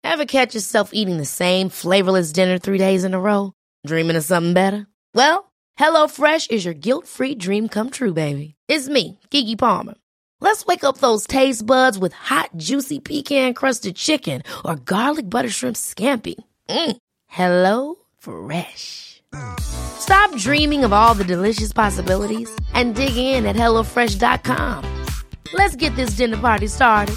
Ever catch yourself eating the same flavorless dinner 3 days in a row? Dreaming of something better? Well, HelloFresh is your guilt-free dream come true, baby. It's me, Keke Palmer. Let's wake up those taste buds with hot, juicy pecan-crusted chicken or garlic butter shrimp scampi. Hello Fresh. Stop dreaming of all the delicious possibilities and dig in at HelloFresh.com. Let's get this dinner party started.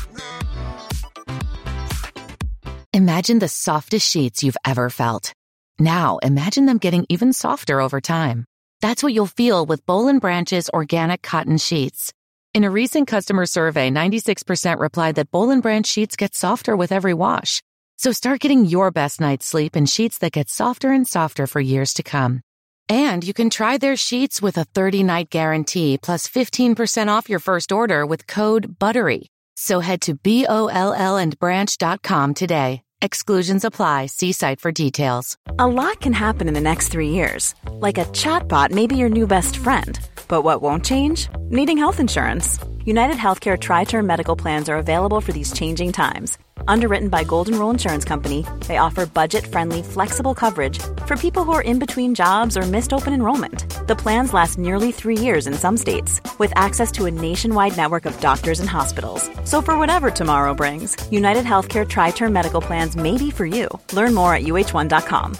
Imagine the softest sheets you've ever felt. Now, imagine them getting even softer over time. That's what you'll feel with Boll & Branch's organic cotton sheets. In a recent customer survey, 96% replied that Boll & Branch sheets get softer with every wash. So start getting your best night's sleep in sheets that get softer and softer for years to come. And you can try their sheets with a 30-night guarantee plus 15% off your first order with code BUTTERY. So head to BOLLandbranch.com today. Exclusions apply. See site for details. A lot can happen in the next 3 years. Like a chatbot may be your new best friend. But what won't change? Needing health insurance. United Healthcare Tri-Term Medical Plans are available for these changing times. Underwritten by Golden Rule Insurance Company, they offer budget-friendly, flexible coverage for people who are in between jobs or missed open enrollment. The plans last nearly 3 years in some states, with access to a nationwide network of doctors and hospitals. So for whatever tomorrow brings, United Healthcare Tri-Term Medical Plans may be for you. Learn more at uh1.com.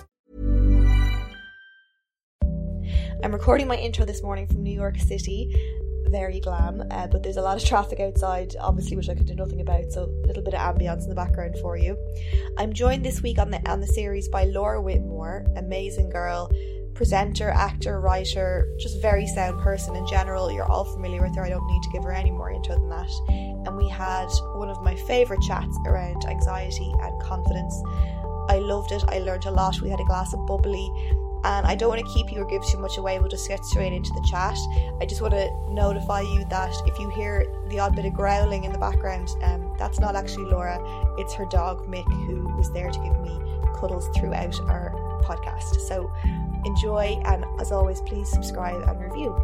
I'm recording my intro this morning from New York City. Very glam, but there's a lot of traffic outside, obviously, which I could do nothing about, so a little bit of ambience in the background for you. I'm joined this week on the series by Laura Whitmore, amazing girl, presenter, actor, writer, just very sound person in general. You're all familiar with her, I don't need to give her any more intro than that. And we had one of my favourite chats around anxiety and confidence. I loved it, I learned a lot. We had a glass of bubbly. And I don't want to keep you or give too much away, we'll just get straight into the chat. I just want to notify you that if you hear the odd bit of growling in the background, that's not actually Laura, it's her dog Mick, who was there to give me cuddles throughout our podcast. So enjoy, and as always, please subscribe and review.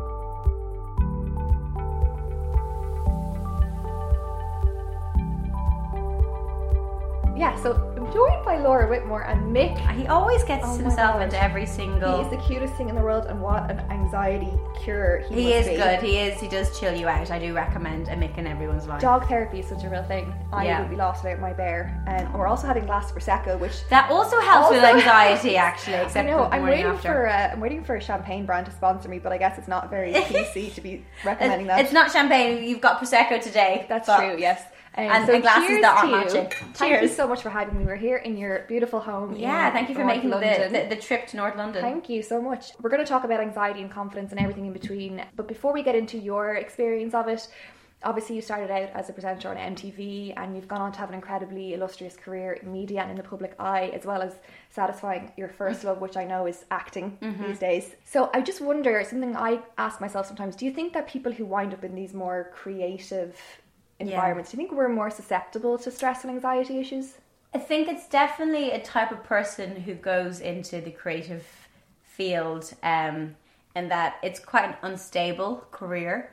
Yeah, so I'm joined by Laura Whitmore and Mick. He always gets himself into every single... He is the cutest thing in the world, and what an anxiety cure he is good. He does chill you out. I do recommend a Mick in everyone's life. Dog therapy is such a real thing. I would be lost without my bear. And we're also having glass of Prosecco, which... That also helps with anxiety, actually, except I know, for the morning after. I'm waiting for a champagne brand to sponsor me, but I guess it's not very PC to be recommending that. It's not champagne, you've got Prosecco today. That's true, yes. And so glasses that aren't matching. Thank you so much for having me. We're here in your beautiful home. Yeah, thank you for making the trip to North London. Thank you so much. We're going to talk about anxiety and confidence and everything in between. But before we get into your experience of it, obviously you started out as a presenter on MTV and you've gone on to have an incredibly illustrious career in media and in the public eye, as well as satisfying your first love, which I know is acting these days. So I just wonder, something I ask myself sometimes, do you think that people who wind up in these more creative environments, do you think we're more susceptible to stress and anxiety issues? I think it's definitely a type of person who goes into the creative field and that it's quite an unstable career,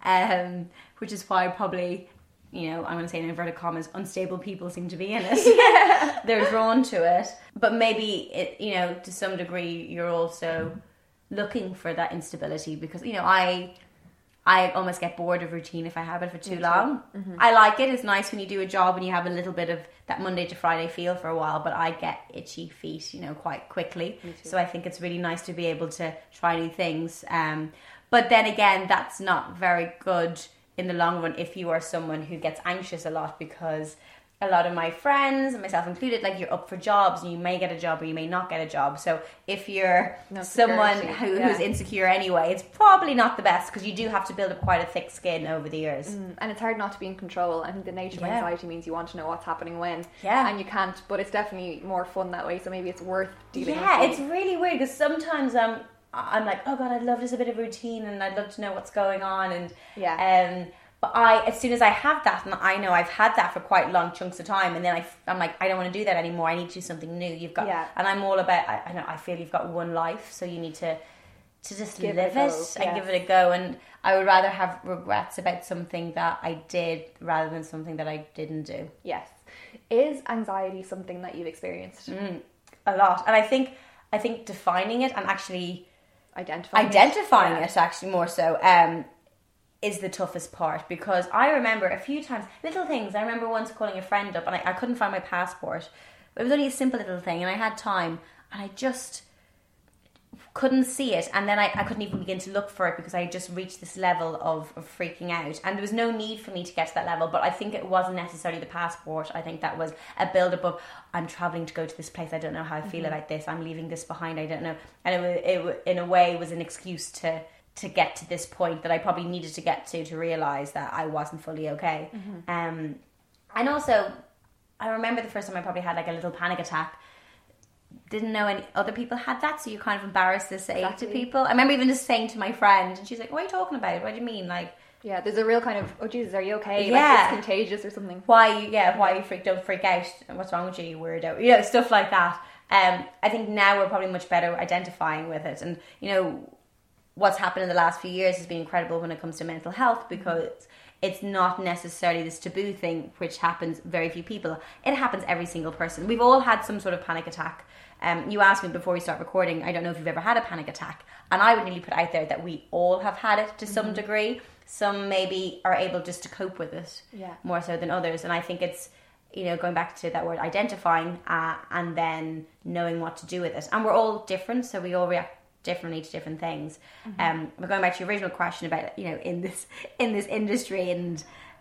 which is why probably, you know, I'm going to say in inverted commas, unstable people seem to be in it. They're drawn to it. But maybe, it, you know, to some degree, you're also looking for that instability because, you know, I almost get bored of routine if I have it for too long. I like it. It's nice when you do a job and you have a little bit of that Monday to Friday feel for a while, but I get itchy feet, you know, quite quickly. So I think it's really nice to be able to try new things. But then again, that's not very good in the long run if you are someone who gets anxious a lot, because a lot of my friends, and myself included, like, you're up for jobs and you may get a job or you may not get a job. So if you're someone who's insecure anyway, it's probably not the best, because you do have to build up quite a thick skin over the years. And it's hard not to be in control. I think the nature of anxiety means you want to know what's happening when, Yeah. and you can't, but it's definitely more fun that way, so maybe it's worth dealing with. Yeah, it's really weird, because sometimes I'm like, oh God, I'd love just a bit of routine and I'd love to know what's going on. And but as soon as I have that, and I know I've had that for quite long chunks of time, and then I'm like, I don't want to do that anymore. I need to do something new. You've got, and I'm all about. I feel you've got one life, so you need to just live it and give it a go. And I would rather have regrets about something that I did rather than something that I didn't do. Yes. Is anxiety something that you've experienced? A lot. And I think defining it and actually Identifying it actually more so is the toughest part, because I remember a few times, little things. I remember once calling a friend up and I couldn't find my passport. It was only a simple little thing and I had time and I just couldn't see it, and then I couldn't even begin to look for it because I had just reached this level of freaking out, and there was no need for me to get to that level. But I think it wasn't necessarily the passport. I think that was a build-up of, I'm travelling to go to this place, I don't know how I feel about this, I'm leaving this behind, I don't know. And it in a way was an excuse to get to this point that I probably needed to get to realise that I wasn't fully okay. And also, I remember the first time I probably had like a little panic attack. Didn't know any other people had that, so you're kind of embarrassed to say to people. I remember even just saying to my friend, and she's like, what are you talking about? What do you mean? Like, yeah, there's a real kind of, oh Jesus, are you okay? Yeah. Like, it's contagious or something. Why you don't freak out? What's wrong with you, you weirdo? You know, stuff like that. I think now we're probably much better identifying with it. And, you know, what's happened in the last few years has been incredible when it comes to mental health, because it's not necessarily this taboo thing which happens very few people. It happens every single person. We've all had some sort of panic attack. You asked me before we start recording, I don't know if you've ever had a panic attack, and I would nearly put out there that we all have had it to some degree. Some maybe are able just to cope with it more so than others, and I think it's, you know, going back to that word identifying and then knowing what to do with it. And we're all different, so we all react differently to different things. But going back to your original question about, you know, in this industry, and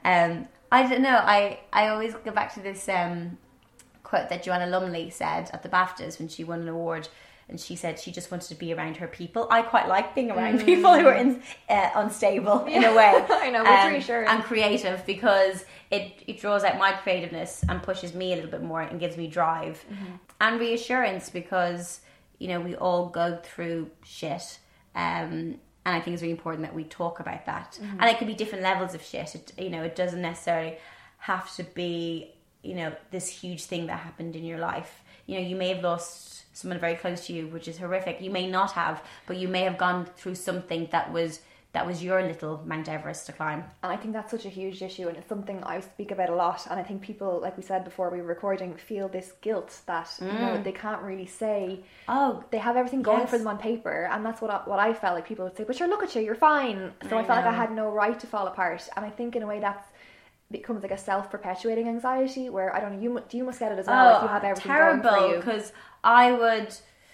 I don't know, I always go back to this quote that Joanna Lumley said at the BAFTAs when she won an award, and she said she just wanted to be around her people. I quite like being around people who are unstable in a way. I know, it's reassuring. And creative, because it draws out my creativeness and pushes me a little bit more and gives me drive and reassurance, because, you know, we all go through shit, and I think it's really important that we talk about that. And it could be different levels of shit. It doesn't necessarily have to be, you know, this huge thing that happened in your life. You know, you may have lost someone very close to you, which is horrific. You may not have, but you may have gone through something that was your little Mount Everest to climb. And I think that's such a huge issue, and it's something I speak about a lot. And I think people, like we said before we were recording, feel this guilt that you know, they can't really say, they have everything going for them on paper. And that's what I felt like people would say, but sure, look at you, you're fine. So I felt like I had no right to fall apart. And I think in a way that's becomes like a self-perpetuating anxiety, where I don't know, you must get it as well, if you have everything going for you. Terrible, because I would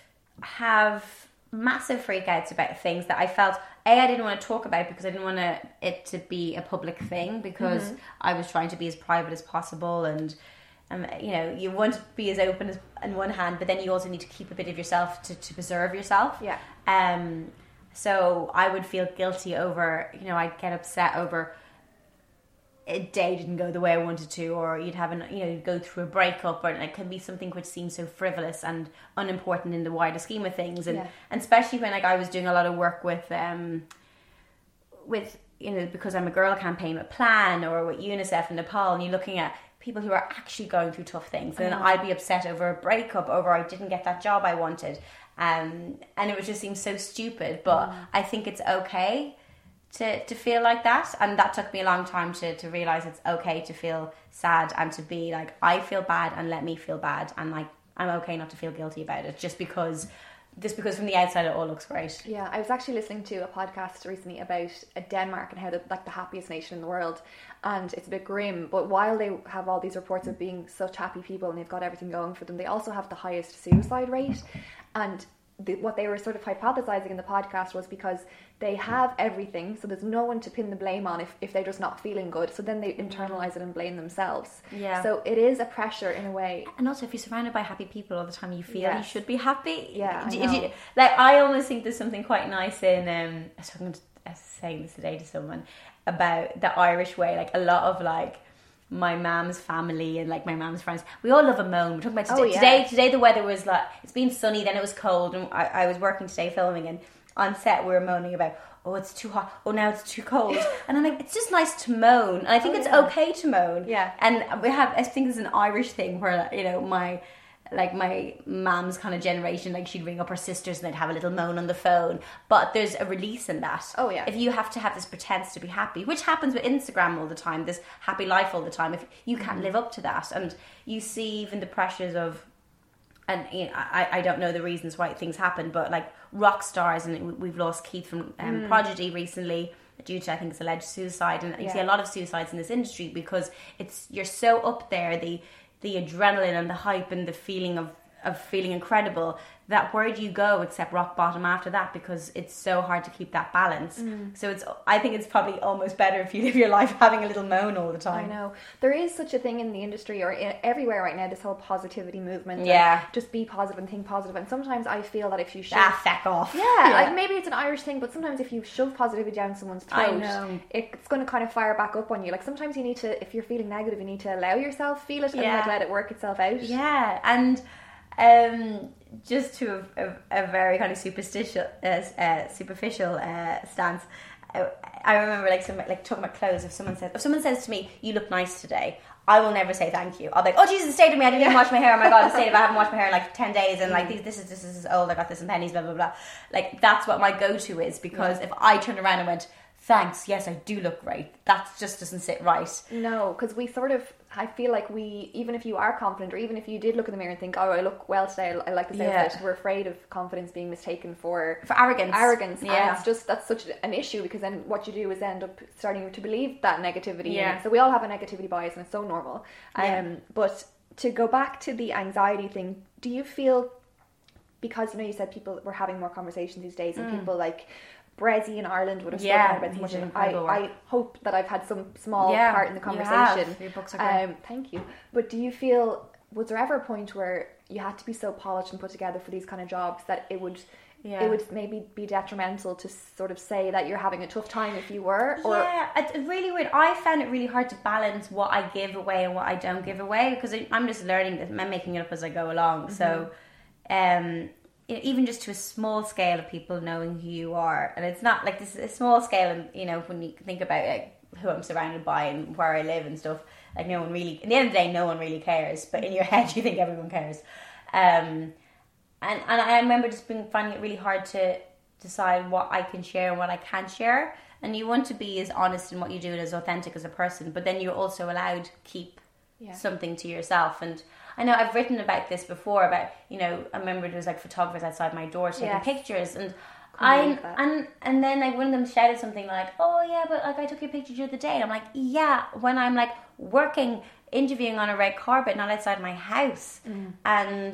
have massive freakouts about things that I felt I didn't want to talk about, because I didn't want it to be a public thing, because I was trying to be as private as possible, and you know, you want to be as open as on one hand, but then you also need to keep a bit of yourself to preserve yourself. So I would feel guilty over, you know, I'd get upset over a day didn't go the way I wanted to, or you'd have you'd go through a breakup, or it can be something which seems so frivolous and unimportant in the wider scheme of things, and especially when I was doing a lot of work with you know, Because I'm a Girl campaign with Plan, or with UNICEF in Nepal, and you're looking at people who are actually going through tough things, and then I'd be upset over a breakup, over I didn't get that job I wanted, and it would just seem so stupid. But I think it's okay to feel like that, and that took me a long time to realise it's okay to feel sad, and to be like, I feel bad and let me feel bad, and like I'm okay not to feel guilty about it, just because from the outside it all looks great. Yeah, I was actually listening to a podcast recently about Denmark and how they're like the happiest nation in the world, and it's a bit grim, but while they have all these reports of being such happy people and they've got everything going for them, they also have the highest suicide rate. And what they were sort of hypothesizing in the podcast was because they have everything, so there's no one to pin the blame on if they're just not feeling good, so then they internalize it and blame themselves. So it is a pressure in a way. And also, if you're surrounded by happy people all the time, you feel you should be happy. I almost think there's something quite nice in I was saying this today to someone about the Irish way. Like, a lot of like my mum's family and like my mum's friends, we all love a moan. We're talking about today. Today the weather was like, it's been sunny, then it was cold, and I was working today filming, and on set we were moaning about, oh, it's too hot, oh, now it's too cold. And I'm like, it's just nice to moan, and I think it's okay to moan. And I think it's an Irish thing where, you know, like my mum's kind of generation, like she'd ring up her sisters and they'd have a little moan on the phone. But there's a release in that. Oh, yeah. If you have to have this pretense to be happy, which happens with Instagram all the time, this happy life all the time, if you can't live up to that, and you see even the pressures of, and you know, I don't know the reasons why things happen, but like rock stars, and we've lost Keith from Prodigy recently due to, I think, it's alleged suicide, and you see a lot of suicides in this industry because you're so up there, the adrenaline and the hype and the feeling of feeling incredible, that where do you go except rock bottom after that, because it's so hard to keep that balance. So I think it's probably almost better if you live your life having a little moan all the time. I know. There is such a thing in the industry or everywhere right now, this whole positivity movement. Yeah. Just be positive and think positive. And sometimes I feel that if you shove... feck off. Yeah, like maybe it's an Irish thing, but sometimes if you shove positivity down someone's throat, I know. it's going to kind of fire back up on you. Like sometimes you need to, if you're feeling negative, you need to allow yourself feel it and like let it work itself out. Yeah, and just to a very kind of superficial stance, I remember like talking about clothes. If someone says to me, "You look nice today," I will never say thank you. I'll be like, "Oh Jesus, it stayed with me. I didn't even wash my hair. Oh my God, it stayed. I haven't washed my hair in like 10 days, and like this is old. I got this in pennies. Blah blah blah." Like that's what my go-to is, because if I turned around and went, "Thanks, yes, I do look great," that just doesn't sit right. No, because we sort of, I feel like even if you are confident, or even if you did look in the mirror and think, "Oh, I look well today, I like this outfit," we're afraid of confidence being mistaken for arrogance. Yeah, and it's just, that's such an issue, because then what you do is end up starting to believe that negativity. Yeah. So we all have a negativity bias, and it's so normal. But to go back to the anxiety thing, do you feel, because you said people were having more conversations these days, and people like Brezzy in Ireland would have spoken about so much, and I hope that I've had some small part in the conversation. Your books are great. Thank you. But do you feel, was there ever a point where you had to be so polished and put together for these kind of jobs that it would maybe be detrimental to sort of say that you're having a tough time if you were? Or... Yeah, it's really weird. I found it really hard to balance what I give away and what I don't give away, because I'm just learning this. I'm making it up as I go along. So, even just to a small scale of people knowing who you are, and it's not like this is a small scale, and when you think about like who I'm surrounded by and where I live and stuff, like no one really, at the end of the day, no one really cares, but in your head you think everyone cares. And I remember just finding it really hard to decide what I can share and what I can't share, and you want to be as honest in what you do and as authentic as a person, but then you're also allowed to keep something to yourself. And I know I've written about this before, about, I remember there was like photographers outside my door taking pictures, and and then like one of them shouted something like, "Oh yeah, but like I took your picture the other day," and I'm like, yeah, when I'm like working, interviewing on a red carpet, not outside my house. And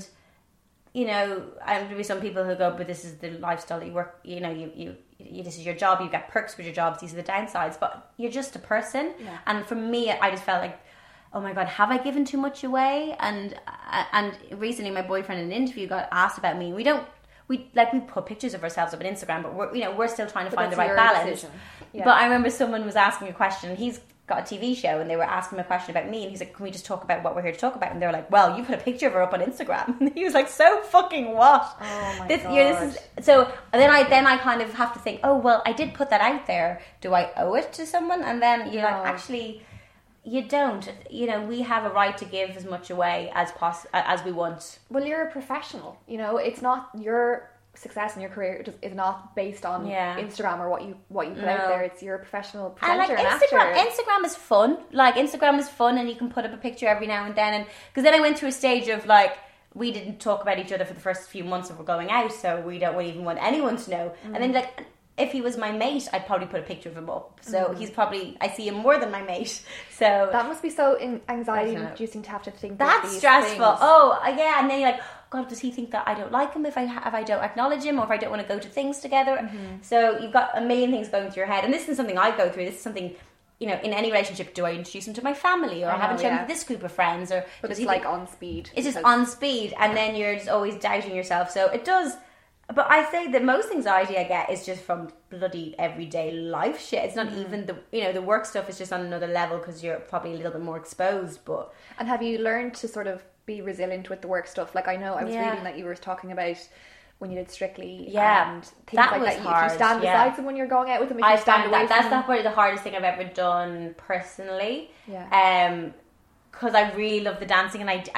there'll be some people who go, "But this is the lifestyle that you work, you this is your job, you get perks with your jobs, these are the downsides, but you're just a person." And for me, I just felt like, oh my God, have I given too much away? And recently my boyfriend in an interview got asked about me. We put pictures of ourselves up on Instagram, but we're still trying to find the right balance. But I remember someone was asking a question. He's got a TV show, and they were asking him a question about me, and he's like, "Can we just talk about what we're here to talk about?" And they were like, "Well, you put a picture of her up on Instagram." And he was like, "So fucking what?" Oh my God. This is so. Then I kind of have to think, oh well, I did put that out there. Do I owe it to someone? And then you're like, actually, you don't. We have a right to give as much away as we want. Well, you're a professional. It's not your success in your career is not based on Instagram or what you put out there. It's your professional presenter and actor. Instagram is fun. Like Instagram is fun, and you can put up a picture every now and then. And because then I went through a stage of like, we didn't talk about each other for the first few months of going out, so we don't even want anyone to know. And then like, if he was my mate, I'd probably put a picture of him up. So he's probably, I see him more than my mate. So that must be so anxiety-inducing to have to think. That's stressful. Things. Oh yeah, and then you're like, God, does he think that I don't like him if I don't acknowledge him, or if I don't want to go to things together? So you've got a million things going through your head, and this is something I go through. This is something, in any relationship, do I introduce him to my family, or I haven't shown him to this group of friends, or but it's like on speed. It's just on speed, and then you're just always doubting yourself. So it does. But I say that most anxiety I get is just from bloody everyday life shit. It's not even the work stuff is just on another level, because you're probably a little bit more exposed. But and have you learned to sort of be resilient with the work stuff? Like, I know I was reading that you were talking about when you did Strictly and things that like was that. Hard. If you stand beside someone, you're going out with them. If you stand away, that's not probably the hardest thing I've ever done personally. Yeah. Because I really love the dancing, and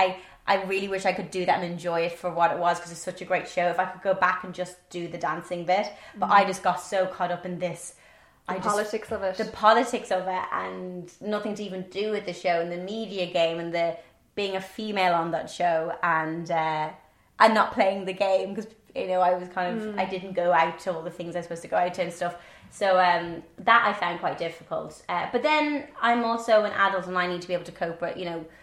I really wish I could do that and enjoy it for what it was, because it's such a great show. If I could go back and just do the dancing bit, but I just got so caught up in this. The politics of it, and nothing to even do with the show, and the media game, and the being a female on that show, and not playing the game, because I was kind of I didn't go out to all the things I was supposed to go out to and stuff. So that I found quite difficult. But then I'm also an adult, and I need to be able to cope with.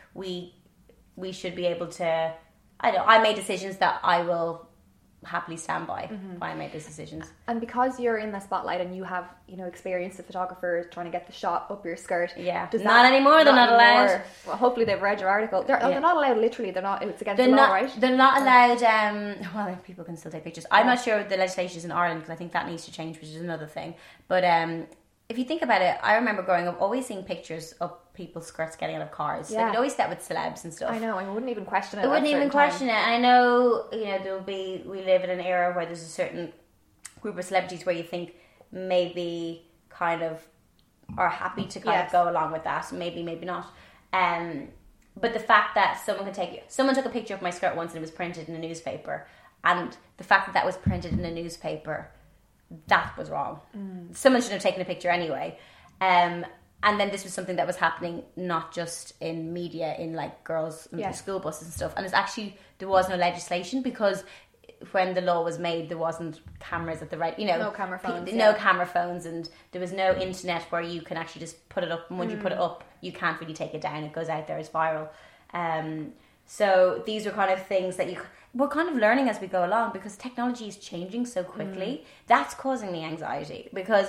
We should be able to. I made decisions that I will happily stand by. Why I made those decisions. And because you're in the spotlight and you have experience as a photographer trying to get the shot up your skirt, not anymore. They're not allowed. Well, hopefully they've read your article. They're not allowed. Literally, they're not. It's against the law, right? They're not allowed. Well, people can still take pictures. I'm not sure the legislation is in Ireland, because I think that needs to change, which is another thing. But if you think about it, I remember growing up always seeing pictures of people's skirts getting out of cars. Yeah. Like, you'd always see that with celebs and stuff. I know, I wouldn't even question it. I wouldn't even question it. And I know, we live in an era where there's a certain group of celebrities where you think maybe kind of are happy to kind of go along with that. Maybe not. But the fact that someone took a picture of my skirt once and it was printed in a newspaper, and the fact that was printed in a newspaper, that was wrong. Someone should have taken a picture anyway. And then this was something that was happening not just in media, in like girls and school buses and stuff. And there was no legislation, because when the law was made, there wasn't cameras at the right, no camera phones, no camera phones, and there was no internet where you can actually just put it up. And when you put it up, you can't really take it down. It goes out there as viral. So these were kind of things that we're kind of learning as we go along, because technology is changing so quickly. That's causing me anxiety, because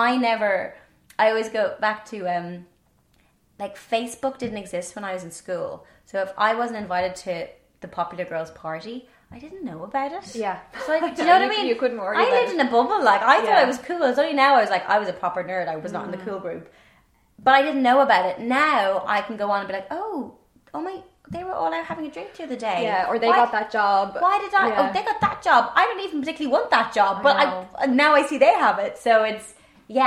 I always go back to like Facebook didn't exist when I was in school. So if I wasn't invited to the popular girls' party, I didn't know about it. Yeah. So do you know what I mean? You couldn't worry I about lived in a bubble. Like, I thought I was cool. It's only now I was a proper nerd. I was not in the cool group. But I didn't know about it. Now I can go on and be like, oh my, they were all out having a drink the other day. Yeah, or they got that job. Why did I? Yeah. Oh, they got that job. I don't even particularly want that job, but now I see they have it. So it's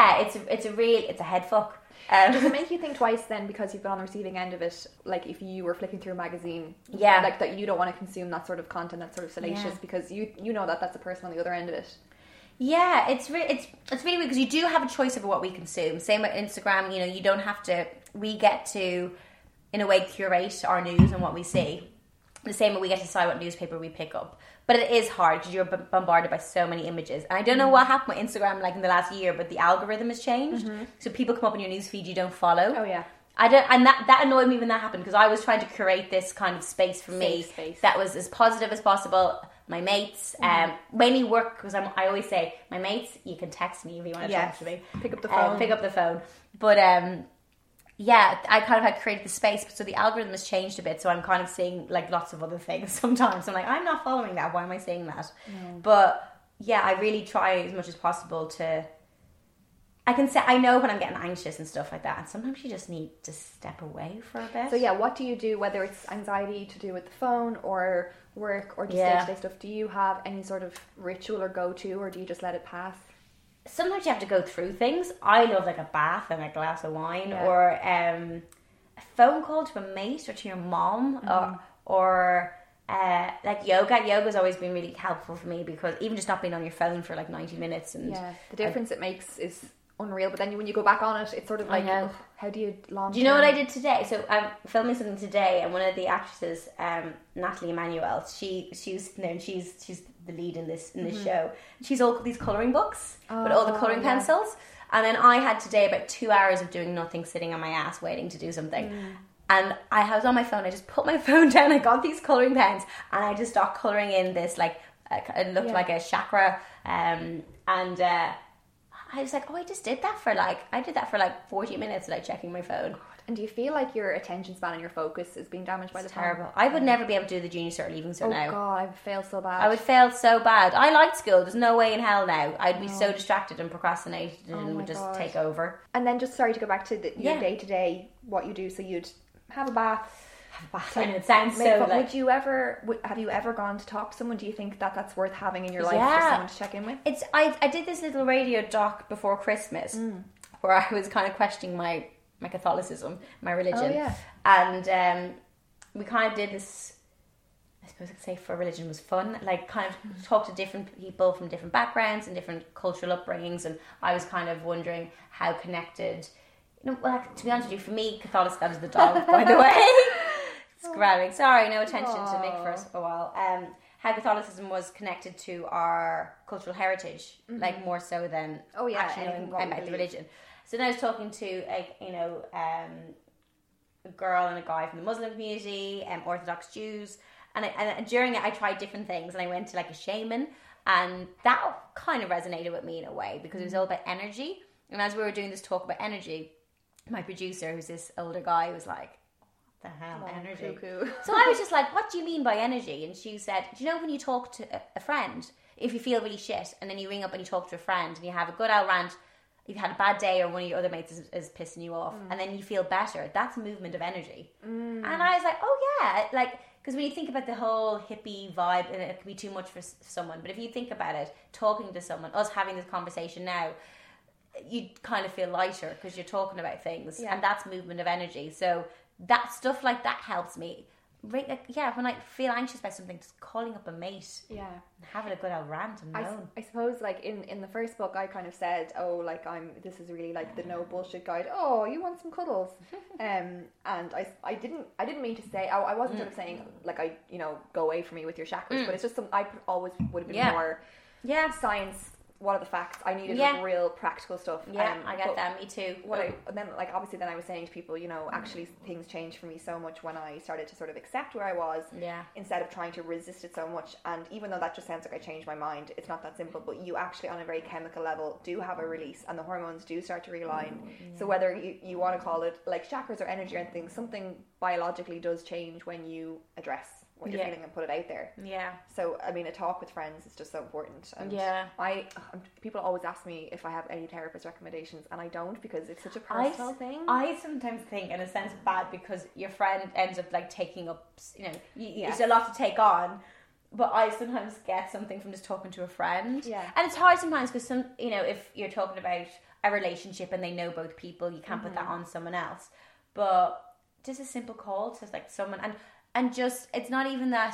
a head fuck. Does it make you think twice then, because you've been on the receiving end of it? Like, if you were flicking through a magazine, like that you don't want to consume that sort of content that's sort of salacious, because you know that that's a person on the other end of it. Yeah, it's really weird, because you do have a choice over what we consume. Same with Instagram. You don't have to. We get to, in a way, curate our news and what we see. The same way we get to decide what newspaper we pick up. But it is hard, because you're bombarded by so many images. And I don't know what happened with Instagram in the last year, but the algorithm has changed. So people come up in your newsfeed you don't follow. Oh yeah. And that annoyed me when that happened, because I was trying to curate this kind of space for me that was as positive as possible. My mates, mainly work, because I always say, my mates, you can text me if you want to talk to me. Pick up the phone. But I kind of had created the space, so the algorithm has changed a bit, so I'm kind of seeing lots of other things sometimes. I'm like, I'm not following that, why am I seeing that? But yeah, I really try as much as possible to, I know when I'm getting anxious and stuff like that, and sometimes you just need to step away for a bit. So yeah, what do you do, whether it's anxiety to do with the phone or work or just day-to-day stuff? Do you have any sort of ritual or go-to, or do you just let it pass? Sometimes you have to go through things. I love a bath and a glass of wine, or a phone call to a mate or to your mom, or yoga. Yoga's always been really helpful for me, because even just not being on your phone for 90 minutes. And the difference it makes is unreal. But then when you go back on it, it's sort of like, how do you launch? Do you know what I did today? So I'm filming something today, and one of the actresses, Natalie Emmanuel, she was sitting there, and she's the lead in this show. She's all these colouring books with all the colouring pencils. And then I had today about 2 hours of doing nothing, sitting on my ass waiting to do something. And I was on my phone. I just put my phone down. I got these colouring pens, and I just started colouring in this it looked like a chakra. And I was like, I just did that for 40 minutes without checking my phone. And do you feel like your attention span and your focus is being damaged by the phone? Terrible. I would never be able to do the junior cert, leaving cert now. Oh God, I would fail so bad. I would fail so bad. I liked school. There's no way in hell now. I'd be so distracted and procrastinated, and would just take over. And then just sorry to go back to your day to day, what you do. So you'd have a bath. I know, it sounds so. Would you ever? Have you ever gone to talk to someone? Do you think that that's worth having in your life for someone to check in with? I did this little radio doc before Christmas, where I was kind of questioning my Catholicism, my religion, and we kind of did this I suppose I could say for religion was fun. Like, kind of talk to different people from different backgrounds and different cultural upbringings, and I was kind of wondering how connected. You know, well, to be honest with you, for me, Catholicism, that is the dog, by the way. Scrabbling. Sorry, no attention to Mick for a while. How Catholicism was connected to our cultural heritage, like more so than actually knowing about the religion. So then I was talking to a girl and a guy from the Muslim community, Orthodox Jews, and during it I tried different things, and I went to like a shaman, and that kind of resonated with me in a way because it was all about energy. And as we were doing this talk about energy, my producer, who's this older guy, was like, "What the hell, energy?" Cuckoo. So I was just like, "What do you mean by energy?" And she said, "Do you know when you talk to a friend, if you feel really shit, and then you ring up and you talk to a friend, and you have a good old rant, you've had a bad day, or one of your other mates is pissing you off, and then you feel better, that's movement of energy." And I was like, "Oh yeah," like, because when you think about the whole hippie vibe, and it can be too much for someone, but if you think about it, talking to someone, us having this conversation now, you kind of feel lighter because you're talking about things, and that's movement of energy. So that stuff like that helps me. When I feel anxious about something, just calling up a mate, and having a good old rant and moan. I suppose, like in the first book, I kind of said, "Oh, like this is really like the no bullshit guide. Oh, you want some cuddles?" And I didn't mean to say. I wasn't sort of saying like go away from me with your chakras, but it's just I always would have been more science. What are the facts? I needed like real practical stuff. I get that. Me too. Then I was saying to people, actually things changed for me so much when I started to sort of accept where I was, instead of trying to resist it so much. And even though that just sounds like I changed my mind, it's not that simple. But you actually, on a very chemical level, do have a release, and the hormones do start to realign. So whether you want to call it like chakras or energy or anything, something biologically does change when you address what you're feeling and put it out there. So I mean, a talk with friends is just so important. And people always ask me if I have any therapist recommendations, and I don't, because it's such a personal thing. I sometimes think, in a sense, bad because your friend ends up like taking up. It's a lot to take on. But I sometimes get something from just talking to a friend. And it's hard sometimes because if you're talking about a relationship and they know both people, you can't put that on someone else. But just a simple call to like someone and just, it's not even that,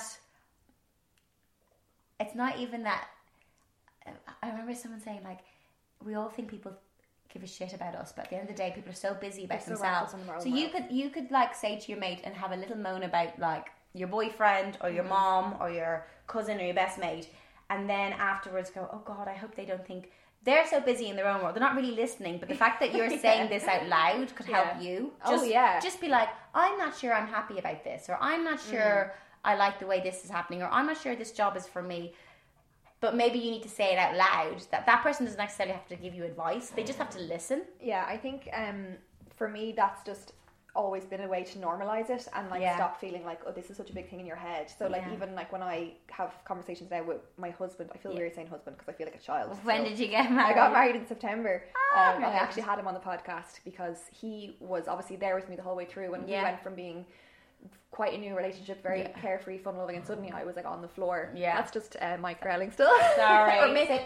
I remember someone saying, like, we all think people give a shit about us, but at the end of the day, people are so busy about themselves. So you could like say to your mate and have a little moan about like your boyfriend or your mom or your cousin or your best mate, and then afterwards go, "Oh God, I hope they don't think they're so busy in their own world. They're not really listening." But the fact that you're saying this out loud could help you. Just be like, "I'm not sure I'm happy about this," or "I'm not sure I like the way this is happening," or "I'm not sure this job is for me." But maybe you need to say it out loud. That person doesn't necessarily have to give you advice. They just have to listen. Yeah, I think for me, that's just always been a way to normalize it and like stop feeling like, oh, this is such a big thing in your head. So like even like when I have conversations now with my husband, I feel weird saying husband because I feel like a child. When did you get married? I got married in September. I actually had him on the podcast because he was obviously there with me the whole way through, and he went from being quite a new relationship, very carefree, fun loving, and suddenly I was like on the floor. That's just Mike growling still. Sorry. Or Mick.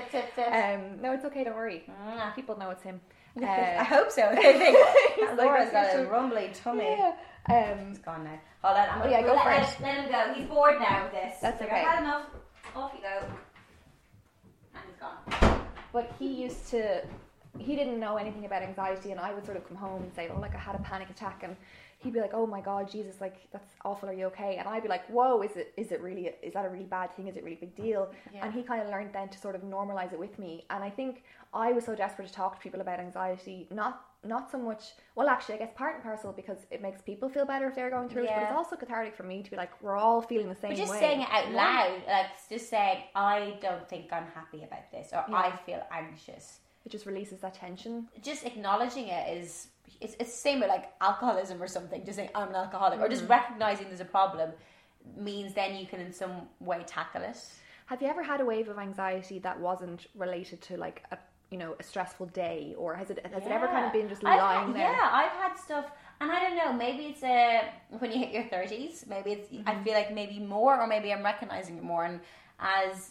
No, it's okay, don't worry. People know it's him. I hope so. I think Laura's got a rumbly tummy. It's gone now. Hold on, I'm gonna go for it. Let him go. He's bored now with this. That's okay. I've had enough. Off you go. And he's gone. But he didn't know anything about anxiety, and I would sort of come home and say, "Oh, like I had a panic attack," and he'd be like, "Oh my God, Jesus, like that's awful. Are you okay?" And I'd be like, "Whoa, is that a really bad thing? Is it a really big deal?" And he kind of learned then to sort of normalize it with me. And I think I was so desperate to talk to people about anxiety, not so much. Well, actually, I guess part and parcel because it makes people feel better if they're going through it, but it's also cathartic for me to be like, we're all feeling the same way. But just saying it out loud, like just saying, "I don't think I'm happy about this," or "I feel anxious." It just releases that tension. Just acknowledging it is. It's the same with like alcoholism or something. Just saying I'm an alcoholic or just recognizing there's a problem means then you can in some way tackle it. Have you ever had a wave of anxiety that wasn't related to like a stressful day, or has it ever kind of been just lying there? Yeah, I've had stuff, and I don't know, maybe it's when you hit your 30s, maybe it's I feel like maybe more, or maybe I'm recognizing it more, and as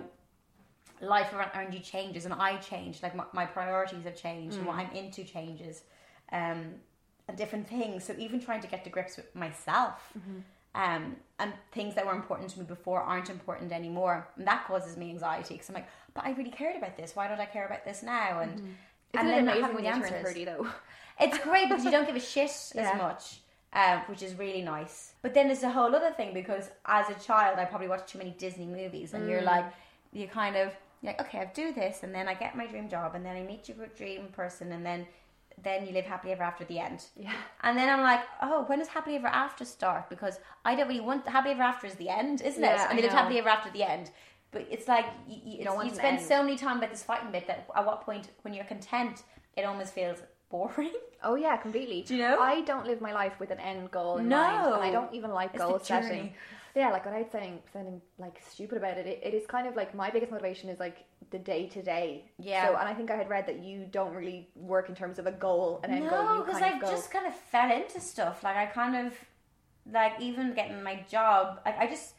life around you changes and I change, like my priorities have changed and what I'm into changes, and different things. So even trying to get to grips with myself and things that were important to me before aren't important anymore, and that causes me anxiety because I'm like, but I really cared about this. Why don't I care about this now? And Isn't it then not amazing having when the you turn answers. 30 though? It's great because you don't give a shit as much, which is really nice. But then there's a whole other thing, because as a child I probably watched too many Disney movies, and you're like, you're like, okay, I do this, and then I get my dream job, and then I meet your dream person, and then you live happily ever after the end. Yeah. And then I'm like, oh, when does happily ever after start? Because I don't really want happily ever after is the end, isn't it? Yeah, And I they live know. happily ever after the end. But it's like you don't want an spend end. so many time about this fighting bit that at what point when you're content, it almost feels boring. Oh yeah, completely. Do you know? I don't live my life with an end goal in No. mind, and I don't even like It's goal the journey. setting. Yeah, like without sounding like stupid about it, it is kind of like my biggest motivation is like the day to day. Yeah. So, and I think I had read that you don't really work in terms of a goal, an end goal. No, You because kind I of go, just kind of fell into stuff. Like I kind of, like even getting my job, I just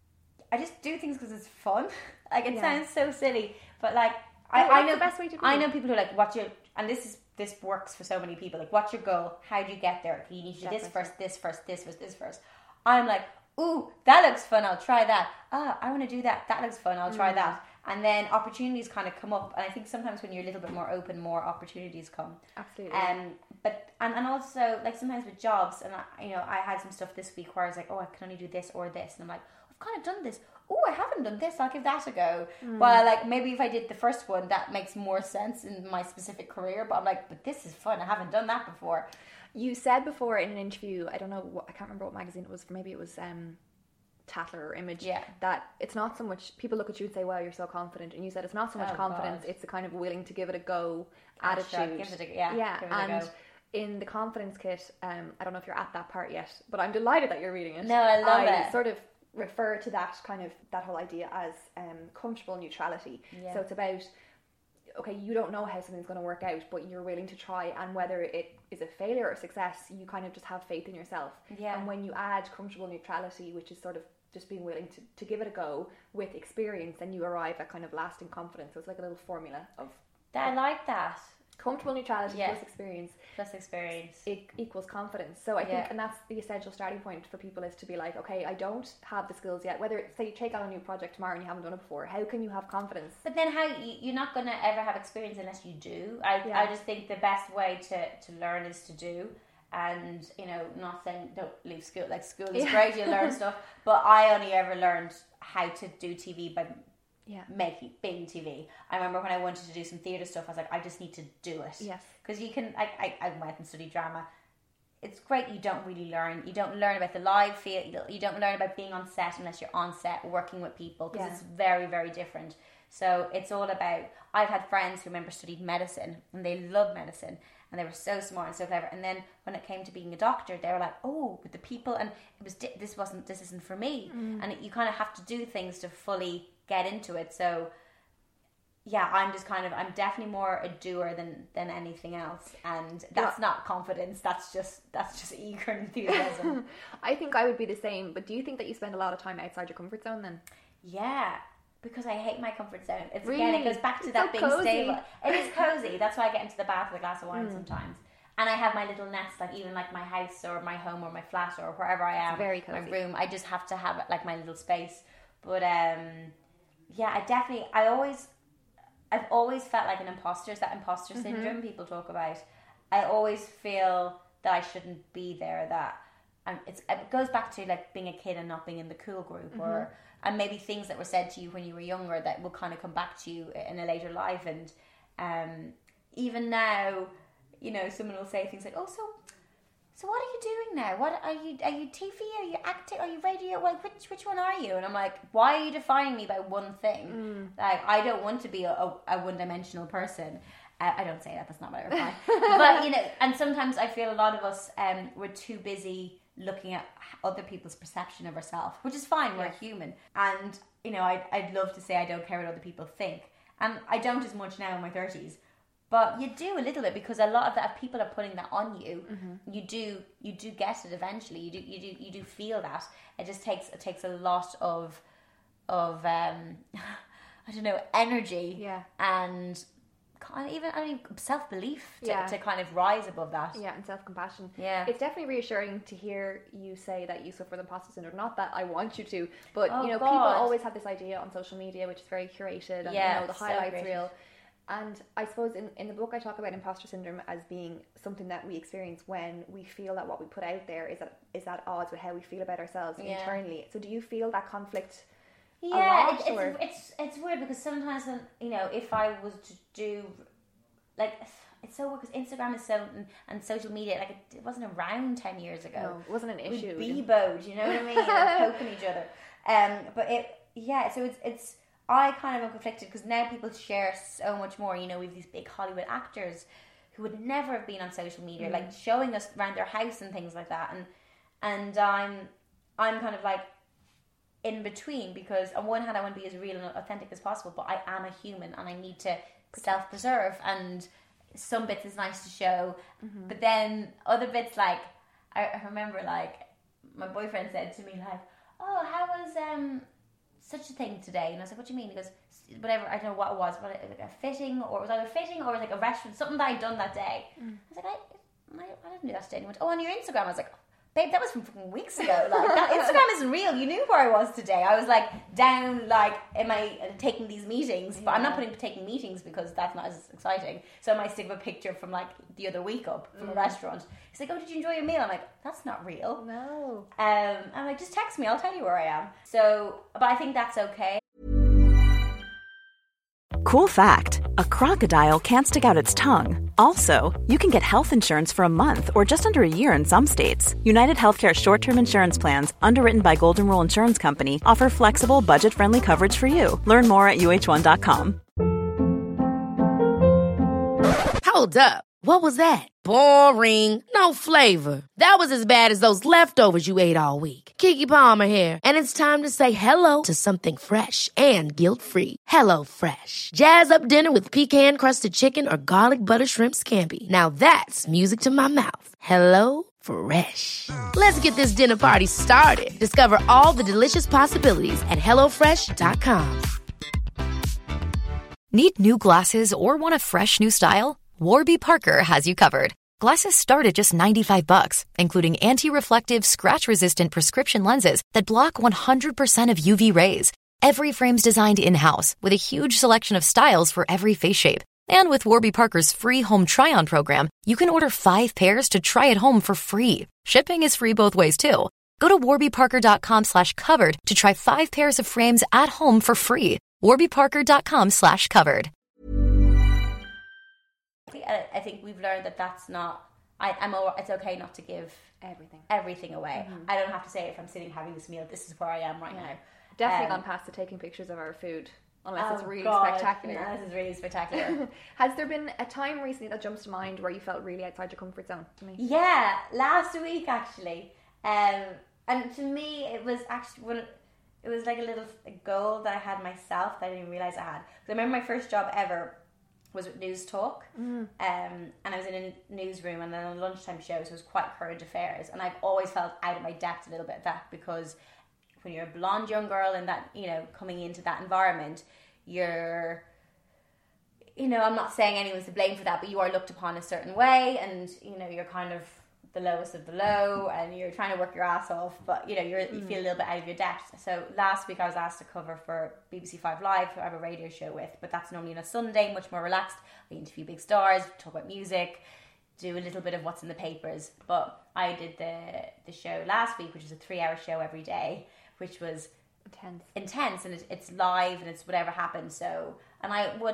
do things because it's fun. Like it sounds so silly, but like I know the best way to be. I know people who are like, what's your, and this works for so many people. Like, what's your goal? How do you get there? You need to do this first, this first, this first, this first. I'm like, ooh, that looks fun. I'll try that. I want to do that. That looks fun. I'll try that. And then opportunities kind of come up. And I think sometimes when you're a little bit more open, more opportunities come. Absolutely. But also like sometimes with jobs, and I had some stuff this week where I was like, oh, I can only do this or this, and I'm like, I've kind of done this. Oh, I haven't done this. I'll give that a go. Well, like maybe if I did the first one, that makes more sense in my specific career. But I'm like, but this is fun. I haven't done that before. You said before in an interview, I don't know, I can't remember what magazine it was, maybe it was Tatler or Image, that it's not so much, people look at you and say, wow, you're so confident, and you said it's not so much confidence, it's the kind of willing to give it a go attitude. Give it a go. In the confidence kit, I don't know if you're at that part yet, but I'm delighted that you're reading it. No, I love it. Sort of refer to that whole idea as comfortable neutrality. So it's about, okay, you don't know how something's going to work out, but you're willing to try, and whether it is a failure or success, you kind of just have faith in yourself. And when you add comfortable neutrality, which is sort of just being willing to give it a go with experience, then you arrive at kind of lasting confidence. So it's like a little formula of I like that. Comfortable neutrality plus experience. Plus experience. It equals confidence. So I think, and that's the essential starting point for people, is to be like, okay, I don't have the skills yet. Whether, say, you take on a new project tomorrow and you haven't done it before, how can you have confidence? But then how, you're not going to ever have experience unless you do. I just think the best way to learn is to do. And, not saying don't leave school. Like, school is great, you learn stuff. But I only ever learned how to do TV by being TV. I remember when I wanted to do some theatre stuff, I was like, I just need to do it. Yes. Because you can, I went and studied drama. It's great, you don't really learn. You don't learn about the live feel. You don't learn about being on set unless you're on set working with people, because it's very, very different. So it's all about, I've had friends who studied medicine, and they love medicine, and they were so smart and so clever. And then when it came to being a doctor, they were like, oh, with the people, and it was this isn't for me. And you kind of have to do things to fully get into it. So I'm definitely more a doer than anything else, and that's not confidence. That's just eager enthusiasm. I think I would be the same. But do you think that you spend a lot of time outside your comfort zone then? Yeah, because I hate my comfort zone. It's really? Again, it goes back to that being cozy. Stable. It is cozy. That's why I get into the bath with a glass of wine sometimes. And I have my little nest, like even like my house or my home or my flat or wherever I am. It's very cozy. My room. I just have to have like my little space. But I've always felt like an imposter. It's that imposter syndrome people talk about. I always feel that I shouldn't be there. That it goes back to like being a kid and not being in the cool group, and maybe things that were said to you when you were younger that will kind of come back to you in a later life. And even now, someone will say things like, "Oh, so what are you doing now? What are you TV? Are you acting? Are you radio? Well, which one are you?" And I'm like, why are you defining me by one thing? Like, I don't want to be a one-dimensional person. I don't say that. That's not what I reply. But and sometimes I feel a lot of us we're too busy looking at other people's perception of ourselves, which is fine. We're human, and I'd love to say I don't care what other people think, and I don't as much now in my 30s. But you do a little bit, because a lot of that, if people are putting that on you, you do get it eventually. You do feel that. It just takes a lot of I don't know, energy and even self-belief Yeah. to kind of rise above that. Yeah, and self-compassion. Yeah. It's definitely reassuring to hear you say that you suffer with imposter syndrome. Not that I want you to, but Oh, people God. always have this idea on social media, which is very curated, and Yeah, the so highlights curated. reel. And I suppose in the book I talk about imposter syndrome as being something that we experience when we feel that what we put out there is at odds with how we feel about ourselves internally. So do you feel that conflict? Yeah, a lot, it's weird because sometimes when, if I was to do like, it's so weird because Instagram is so and social media, like it wasn't around 10 years ago. No, it wasn't an issue. We beboed, you know what I mean? Like, poking each other. So it's I kind of am conflicted because now people share so much more. We have these big Hollywood actors who would never have been on social media, like showing us around their house and things like that. And I'm kind of like in between because on one hand I want to be as real and authentic as possible, but I am a human and I need to self-preserve, and some bits is nice to show, but then other bits, like I remember like my boyfriend said to me like, oh, how was such a thing today? And I was like, what do you mean? He goes, whatever, I don't know what it was, but like a fitting, or it was either fitting or it was like a restaurant, something that I'd done that day. I was like, I didn't do that today. And he went, oh, on your Instagram. I was like, babe, that was from fucking weeks ago. Like, that Instagram isn't real. You knew where I was today. I was like down, like, am I taking these meetings? But I'm not taking meetings because that's not as exciting. So I might stick a picture from like the other week up from a restaurant. He's like, oh, did you enjoy your meal? I'm like, that's not real. No. I'm like, just text me. I'll tell you where I am. So, but I think that's okay. Cool fact, a crocodile can't stick out its tongue. Also, you can get health insurance for a month or just under a year in some states. United Healthcare short-term insurance plans, underwritten by Golden Rule Insurance Company, offer flexible, budget-friendly coverage for you. Learn more at uh1.com. Hold up. What was that? Boring. No flavor. That was as bad as those leftovers you ate all week. Keke Palmer here. And it's time to say hello to something fresh and guilt-free. Hello Fresh. Jazz up dinner with pecan-crusted chicken or garlic butter shrimp scampi. Now that's music to my mouth. Hello Fresh. Let's get this dinner party started. Discover all the delicious possibilities at hellofresh.com. Need new glasses or want a fresh new style? Warby Parker has you covered. Glasses start at just $95, including anti-reflective, scratch-resistant prescription lenses that block 100% of UV rays. Every frame's designed in-house with a huge selection of styles for every face shape. And with Warby Parker's free home try-on program, you can order 5 pairs to try at home for free. Shipping is free both ways, too. Go to warbyparker.com/covered to try 5 pairs of frames at home for free. warbyparker.com/covered. I think we've learned that that's not. It's okay not to give everything away. I don't have to say if I'm sitting having this meal, this is where I am right now. Definitely gone past the taking pictures of our food, unless it's really God, spectacular. Yeah, this is really spectacular. Has there been a time recently that jumps to mind where you felt really outside your comfort zone? To me, Yeah, last week actually, and to me it was actually it was like a little goal that I had myself that I didn't realize I had. Because I remember my first job ever was with News Talk, and I was in a newsroom and then a lunchtime show, so it was quite current affairs, and I've always felt out of my depth a little bit of that, because when you're a blonde young girl and that, coming into that environment, you're, I'm not saying anyone's to blame for that, but you are looked upon a certain way, and you're kind of the lowest of the low, and you're trying to work your ass off, but you feel a little bit out of your depth. So last week I was asked to cover for BBC 5 Live, who I have a radio show with, but that's normally on a Sunday, much more relaxed. I interview big stars, talk about music, do a little bit of what's in the papers. But I did the show last week, which is a 3-hour show every day, which was intense, and it's live and it's whatever happens. So, and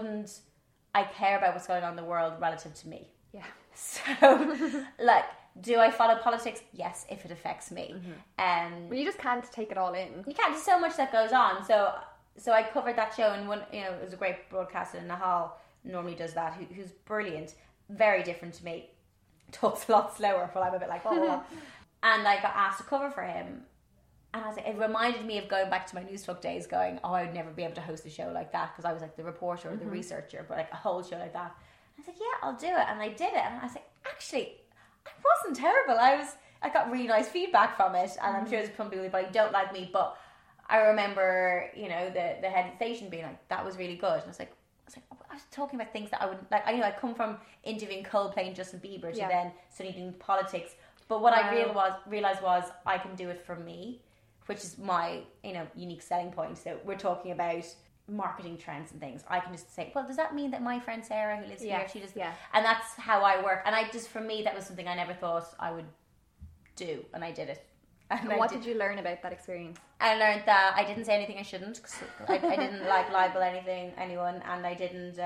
I care about what's going on in the world relative to me. Yeah. So, like, do I follow politics? Yes, if it affects me. But you just can't take it all in. You can't. There's so much that goes on. So I covered that show, and it was a great broadcaster in Nahal, normally does that, who's brilliant, very different to me, talks a lot slower, but I'm a bit like, oh. And I got asked to cover for him, and I was like, it reminded me of going back to my News Talk days, going, oh, I would never be able to host a show like that, because I was like the reporter or the researcher, but like a whole show like that. I was like, yeah, I'll do it. And I did it. And I was like, actually, I wasn't terrible. I got really nice feedback from it. And I'm sure there's some people who don't like me. But I remember, the head of the station being like, that was really good. And I was like, I was talking about things that I would like. I come from interviewing Coldplay and Justin Bieber to then studying politics. But what I realized was I can do it for me, which is my unique selling point. So we're talking about marketing trends and things. I can just say, well, does that mean that my friend Sarah who lives here, she just and that's how I work. And I just, for me, that was something I never thought I would do, and I did it. And what did you learn about that experience? I learned that I didn't say anything I shouldn't, because I didn't libel anyone, and I didn't.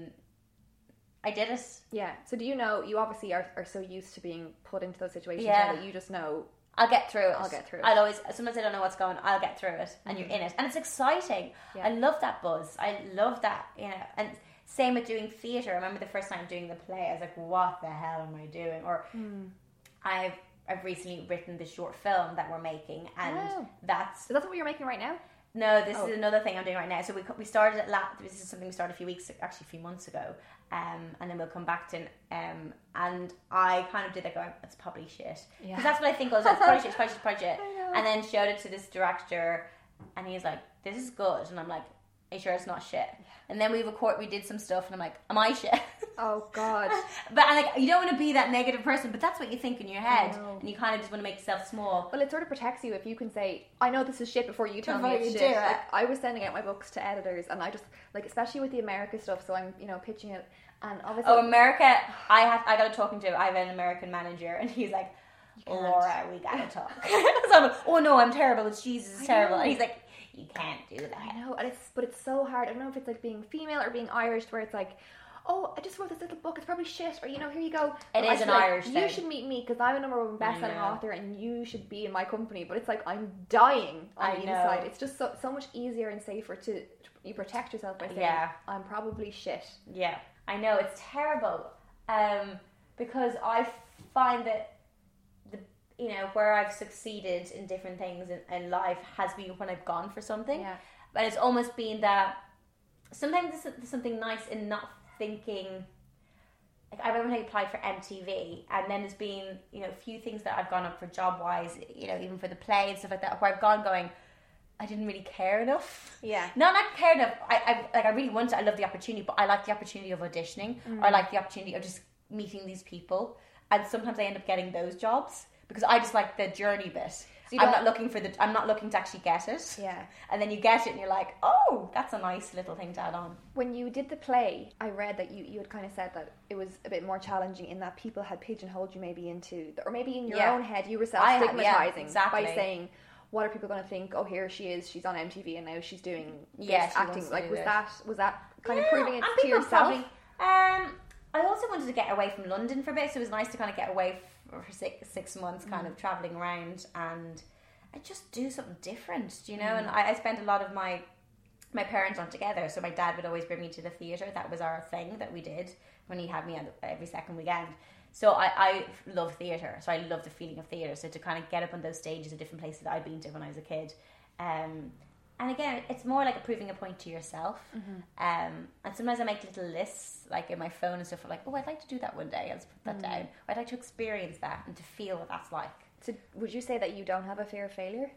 I did it. Yeah. So do you know? You obviously are so used to being put into those situations now that you just know. I'll get through it. I'll always, sometimes I don't know what's going on, I'll get through it, and you're in it. And it's exciting. Yeah. I love that buzz. I love that, and same with doing theatre. I remember the first time doing the play, I was like, what the hell am I doing? Or I've recently written the short film that we're making, and that's what you're making right now? No, this is another thing I'm doing right now. So we started this is something we started a few months ago, and then we'll come back to and I kind of did that going, it's probably shit, because that's what I think. It's probably shit. And then showed it to this director, and he's like, this is good, and I'm like, are you sure it's not shit? And then we did some stuff, and I'm like, am I shit? Oh God! But you don't want to be that negative person, but that's what you think in your head, and you kind of just want to make yourself small. Well, it sort of protects you if you can say, I know this is shit before you tell me it's shit. Like, I was sending out my books to editors, and I just especially with the America stuff, so I'm pitching it, and obviously America, I got to talking to. I have an American manager, and he's like, Laura, we gotta talk. So I'm like, oh no, I'm terrible. It's Jesus, it's terrible, and he's like, you can't do that. I know, but it's so hard. I don't know if it's like being female or being Irish, where it's like, oh, I just wrote this little book, it's probably shit, or here you go. It is an Irish thing. You should meet me because I'm a number one best-selling author, and you should be in my company. But it's like I'm dying on the inside. It's just so much easier and safer to you protect yourself by saying, I'm probably shit. Yeah, I know, it's terrible, because I find that where I've succeeded in different things in life has been when I've gone for something, but it's almost been that sometimes there's something nice in not thinking. Like, I remember when I applied for MTV, and then there's been a few things that I've gone up for job wise, even for the play and stuff like that, where I've gone going, I didn't really care enough. Yeah. Not care enough. I really wanted. I love the opportunity, but I like the opportunity of auditioning, or I like the opportunity of just meeting these people, and sometimes I end up getting those jobs because I just like the journey bit. So I'm not looking to actually get it. Yeah. And then you get it and you're like, oh, that's a nice little thing to add on. When you did the play, I read that you had kind of said that it was a bit more challenging in that people had pigeonholed you maybe into, or maybe in your own head you were self-stigmatizing by saying, what are people going to think? Oh, here she is, she's on MTV and now she's doing acting. Like, was that kind of proving it to yourself? I also wanted to get away from London for a bit, so it was nice to kind of get away for 6 months, kind of travelling around, and I just do something different, and I spent a lot of my parents aren't together, so my dad would always bring me to the theatre. That was our thing that we did when he had me every second weekend. So I love theatre, so I love the feeling of theatre, so to kind of get up on those stages of different places that I'd been to when I was a kid, and again, it's more like proving a point to yourself. And sometimes I make little lists, like in my phone and stuff, like, oh, I'd like to do that one day. I'll just put that down. I'd like to experience that and to feel what that's like. So would you say that you don't have a fear of failure?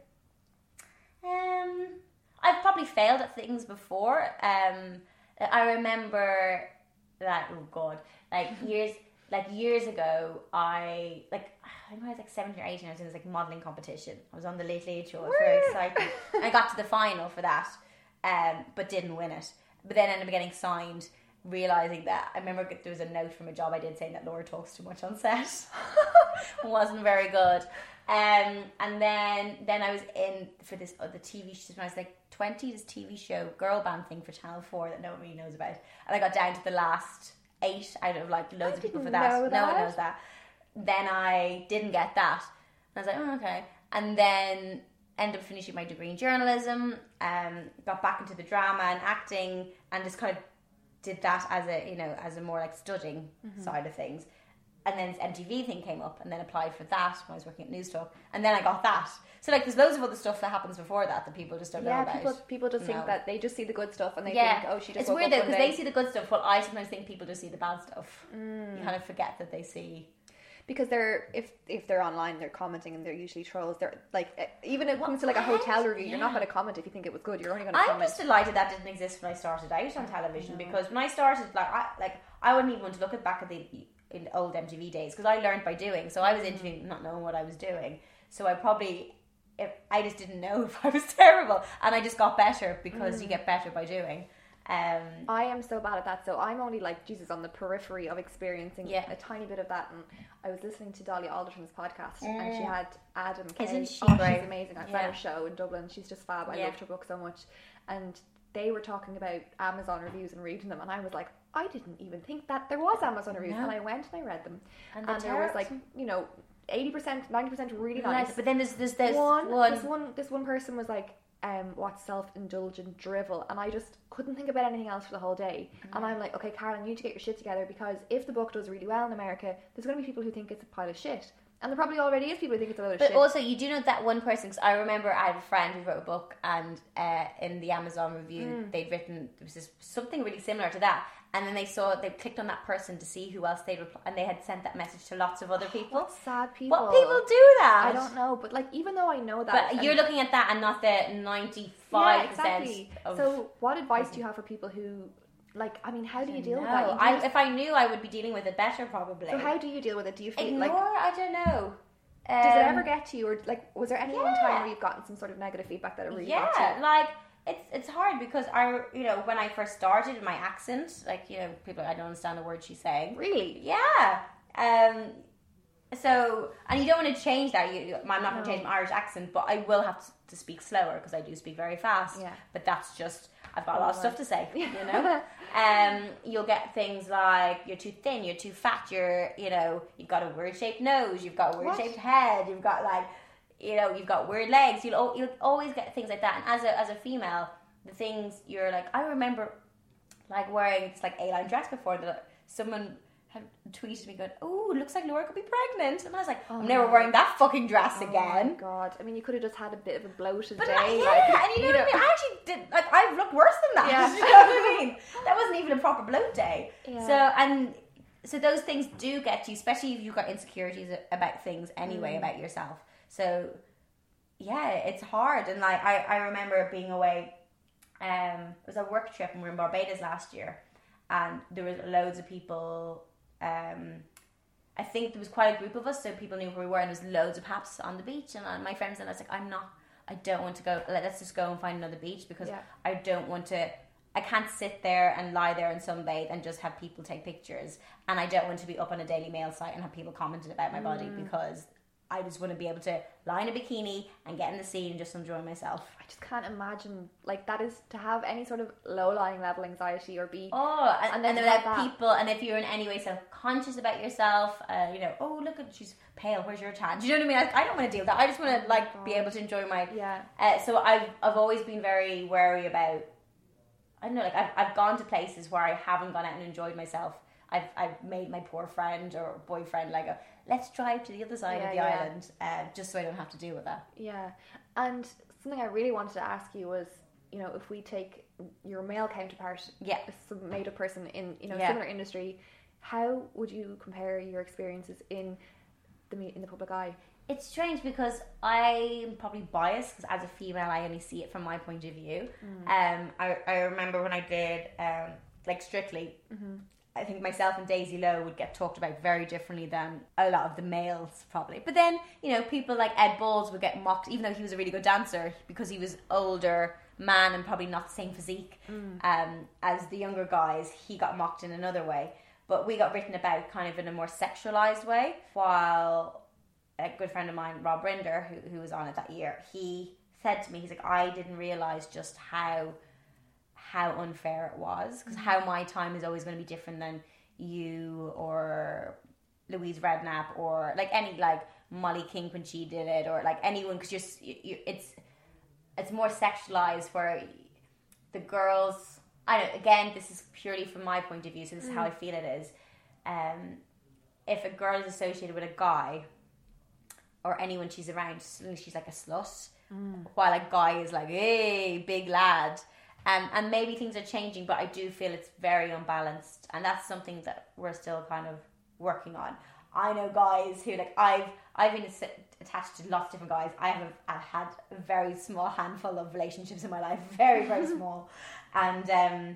I've probably failed at things before. I remember that, oh God, years ago, I think I was 17 or 18, I was in this modelling competition. I was on the Late Late Show. It was very exciting. I got to the final for that, but didn't win it. But then ended up getting signed, realising that, I remember there was a note from a job I did saying that Laura talks too much on set. Wasn't very good. And then I was in for the TV show when I was 20, this TV show, girl band thing for Channel 4 that no one really knows about. And I got down to the last 8 out of loads of people for that. No one knows that. Then I didn't get that. I was like, oh, okay. And then ended up finishing my degree in journalism, got back into the drama and acting, and just kind of did that as a more studying side of things. And then this MTV thing came up, and then applied for that when I was working at News Talk, and then I got that. So there's loads of other stuff that happens before that people just don't know about. Yeah, people just think that they just see the good stuff and they think, oh, she just. It's weird though because they see the good stuff. Well, I sometimes think people just see the bad stuff. You kind of forget that they see. because if they're online, they're commenting and they're usually trolls. They're like, even if it comes to like a hotel review, you're not going to comment if you think it was good. You're only going to comment. I'm just delighted that didn't exist when I started out on television, because when I started, I wouldn't even want to look back at in the old MTV days, because I learned by doing. So I was interviewing not knowing what I was doing. So I just didn't know if I was terrible, and I just got better because you get better by doing. I am so bad at that, so I'm only like Jesus on the periphery of experiencing a tiny bit of that. And I was listening to Dolly Alderton's podcast, and she had Adam Kay. Isn't she great? She's amazing. I found her show in Dublin. She's just fab. I loved her book so much. And they were talking about Amazon reviews and reading them, and I was like, I didn't even think that there was Amazon reviews. And I went and I read them, and there was like 80%, 90% really nice. But then there's this one person was like, what's self-indulgent drivel, and I just couldn't think about anything else for the whole day. And I'm like, okay, Karen, you need to get your shit together, because if the book does really well in America, there's going to be people who think it's a pile of shit, and there probably already is people who think it's a load of shit. But also, you do know that one person, because I remember I had a friend who wrote a book, and in the Amazon review they'd written, there was something really similar to that, and then they clicked on that person to see who else they'd reply, and they had sent that message to lots of other people. What sad people. What people do that? I don't know, but like, even though I know that, but you're looking at that and not the 95%. Yeah, exactly. So what advice do you have for people who, like, I mean, how do you deal with that? If I knew, I would be dealing with it better, probably. So how do you deal with it? Do you feel ignore? like, I don't know. Does it ever get to you, or like, was there any one time where you've gotten some sort of negative feedback that it really got to you? Like, it's hard, because when I first started, my accent, like, people, I don't understand the word she's saying. Really? Yeah. So, and you don't want to change that. I'm not going to change my Irish accent, but I will have to speak slower, because I do speak very fast. Yeah. But that's just, I've got a lot of stuff to say, You'll get things like, you're too thin, you're too fat, you've got a weird-shaped nose, you've got a weird-shaped head, you've got you've got weird legs. You'll always get things like that. And as a female, the things you're like, I remember like wearing this like A-line dress before that someone had tweeted me going, oh, looks like Laura could be pregnant, and I was like, I'm never wearing that fucking dress again. Oh my god! I mean, you could have just had a bit of a bloated day. And you know what I mean? I actually did. Like, I've looked worse than that. Yeah. You know what I mean? That wasn't even a proper bloat day. Yeah. So those things do get to you, especially if you've got insecurities about things anyway, about yourself. So yeah, it's hard. And like, I remember being away. It was a work trip, and we were in Barbados last year, and there was loads of people. I think there was quite a group of us, so people knew where we were, and there was loads of paps on the beach. And my friends and I was like, I don't want to go. Let's just go and find another beach, because I don't want to. I can't sit there and lie there and sunbathe and just have people take pictures. And I don't want to be up on a Daily Mail site and have people commenting about my body, because I just want to be able to lie in a bikini and get in the sea and just enjoy myself. I just can't imagine, like, that is to have any sort of low-lying level anxiety or be... Oh, and then about people, and if you're in any way self-conscious about yourself, oh, look, she's pale, where's your tan? Do you know what I mean? I don't want to deal with that. I just want to, be able to enjoy my... Yeah. So I've always been very wary about... I don't know, like, I've gone to places where I haven't gone out and enjoyed myself. I've made my poor friend or boyfriend like, let's drive to the other side of the island, just so I don't have to deal with that. Yeah. And something I really wanted to ask you was, if we take your male counterpart, some made-up person in, similar industry, how would you compare your experiences in the public eye? It's strange, because I'm probably biased, because as a female I only see it from my point of view. I remember when I did Strictly, I think myself and Daisy Lowe would get talked about very differently than a lot of the males, probably. But then, people like Ed Balls would get mocked, even though he was a really good dancer, because he was older man and probably not the same physique as the younger guys. He got mocked in another way, but we got written about kind of in a more sexualized way. While a good friend of mine, Rob Rinder, who was on it that year, he said to me, he's like, I didn't realize just how unfair it was, because how my time is always going to be different than you or Louise Redknapp or like any, like Molly King when she did it, or like anyone, because it's more sexualized, where the girls, I don't know, again, this is purely from my point of view, so this is how I feel it is. If a girl is associated with a guy or anyone she's around, suddenly she's like a slut, while a guy is like, hey, big lad. And maybe things are changing, but I do feel it's very unbalanced, and that's something that we're still kind of working on. I know guys who, like, I've been attached to lots of different guys. I've had a very small handful of relationships in my life, very, very small. And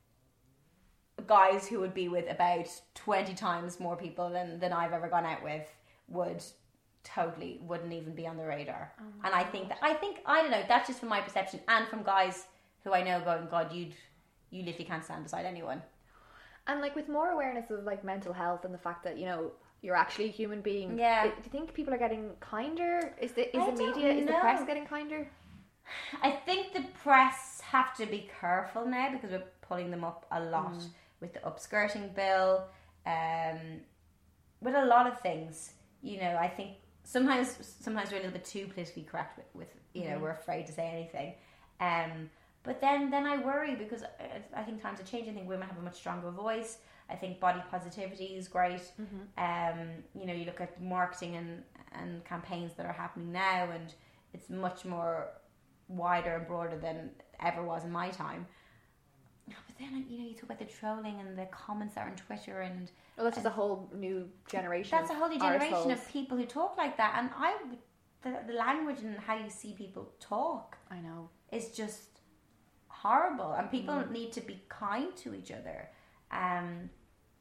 guys who would be with about 20 times more people than I've ever gone out with wouldn't even be on the radar. And I think I don't know, that's just from my perception and from guys who I know going, God, you literally can't stand beside anyone. And like with more awareness of like mental health and the fact that, you know, you're actually a human being. Yeah. Do you think people are getting kinder? Is the don't media, is the know. press getting kinder? I think the press have to be careful now because we're pulling them up a lot with the upskirting bill, with a lot of things. You know, I think sometimes we're a little bit too politically correct with you know, we're afraid to say anything. But then I worry because I think times are changing. I think women have a much stronger voice. I think body positivity is great. You know, you look at marketing and campaigns that are happening now, and it's much more wider and broader than ever was in my time. But then, you know, you talk about the trolling and the comments that are on Twitter, and Well, that's just a whole new generation. that's a whole new generation arseholes. of people who talk like that. And the language and how you see people talk I know. is just horrible, and people need to be kind to each other. And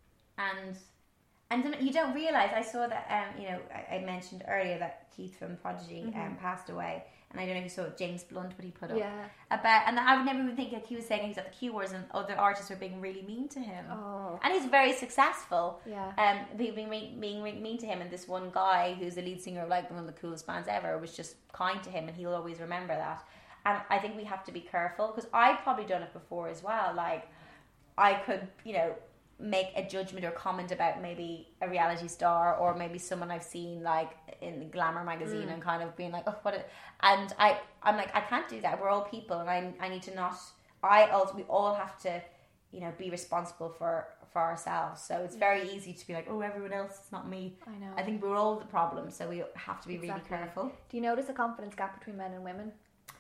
you don't realise. I saw that you know, I mentioned earlier that Keith from Prodigy passed away, and I don't know if you saw James Blunt what he put up about, and I would never even think, like, he was saying he's at the Q Wars and other artists are being really mean to him, and he's very successful. Being mean to him, and this one guy who's the lead singer of like one of the coolest bands ever was just kind to him, and he'll always remember that. And I think we have to be careful because I've probably done it before as well. Like, I could, you know, make a judgment or comment about maybe a reality star or maybe someone I've seen like in the Glamour magazine and kind of being like, oh, and I'm like, I can't do that. We're all people, and I need to not. We all have to, you know, be responsible for ourselves. So it's very easy to be like, oh, everyone else, it's not me. I know. I think we're all the problem, so we have to be really careful. Do you notice a confidence gap between men and women?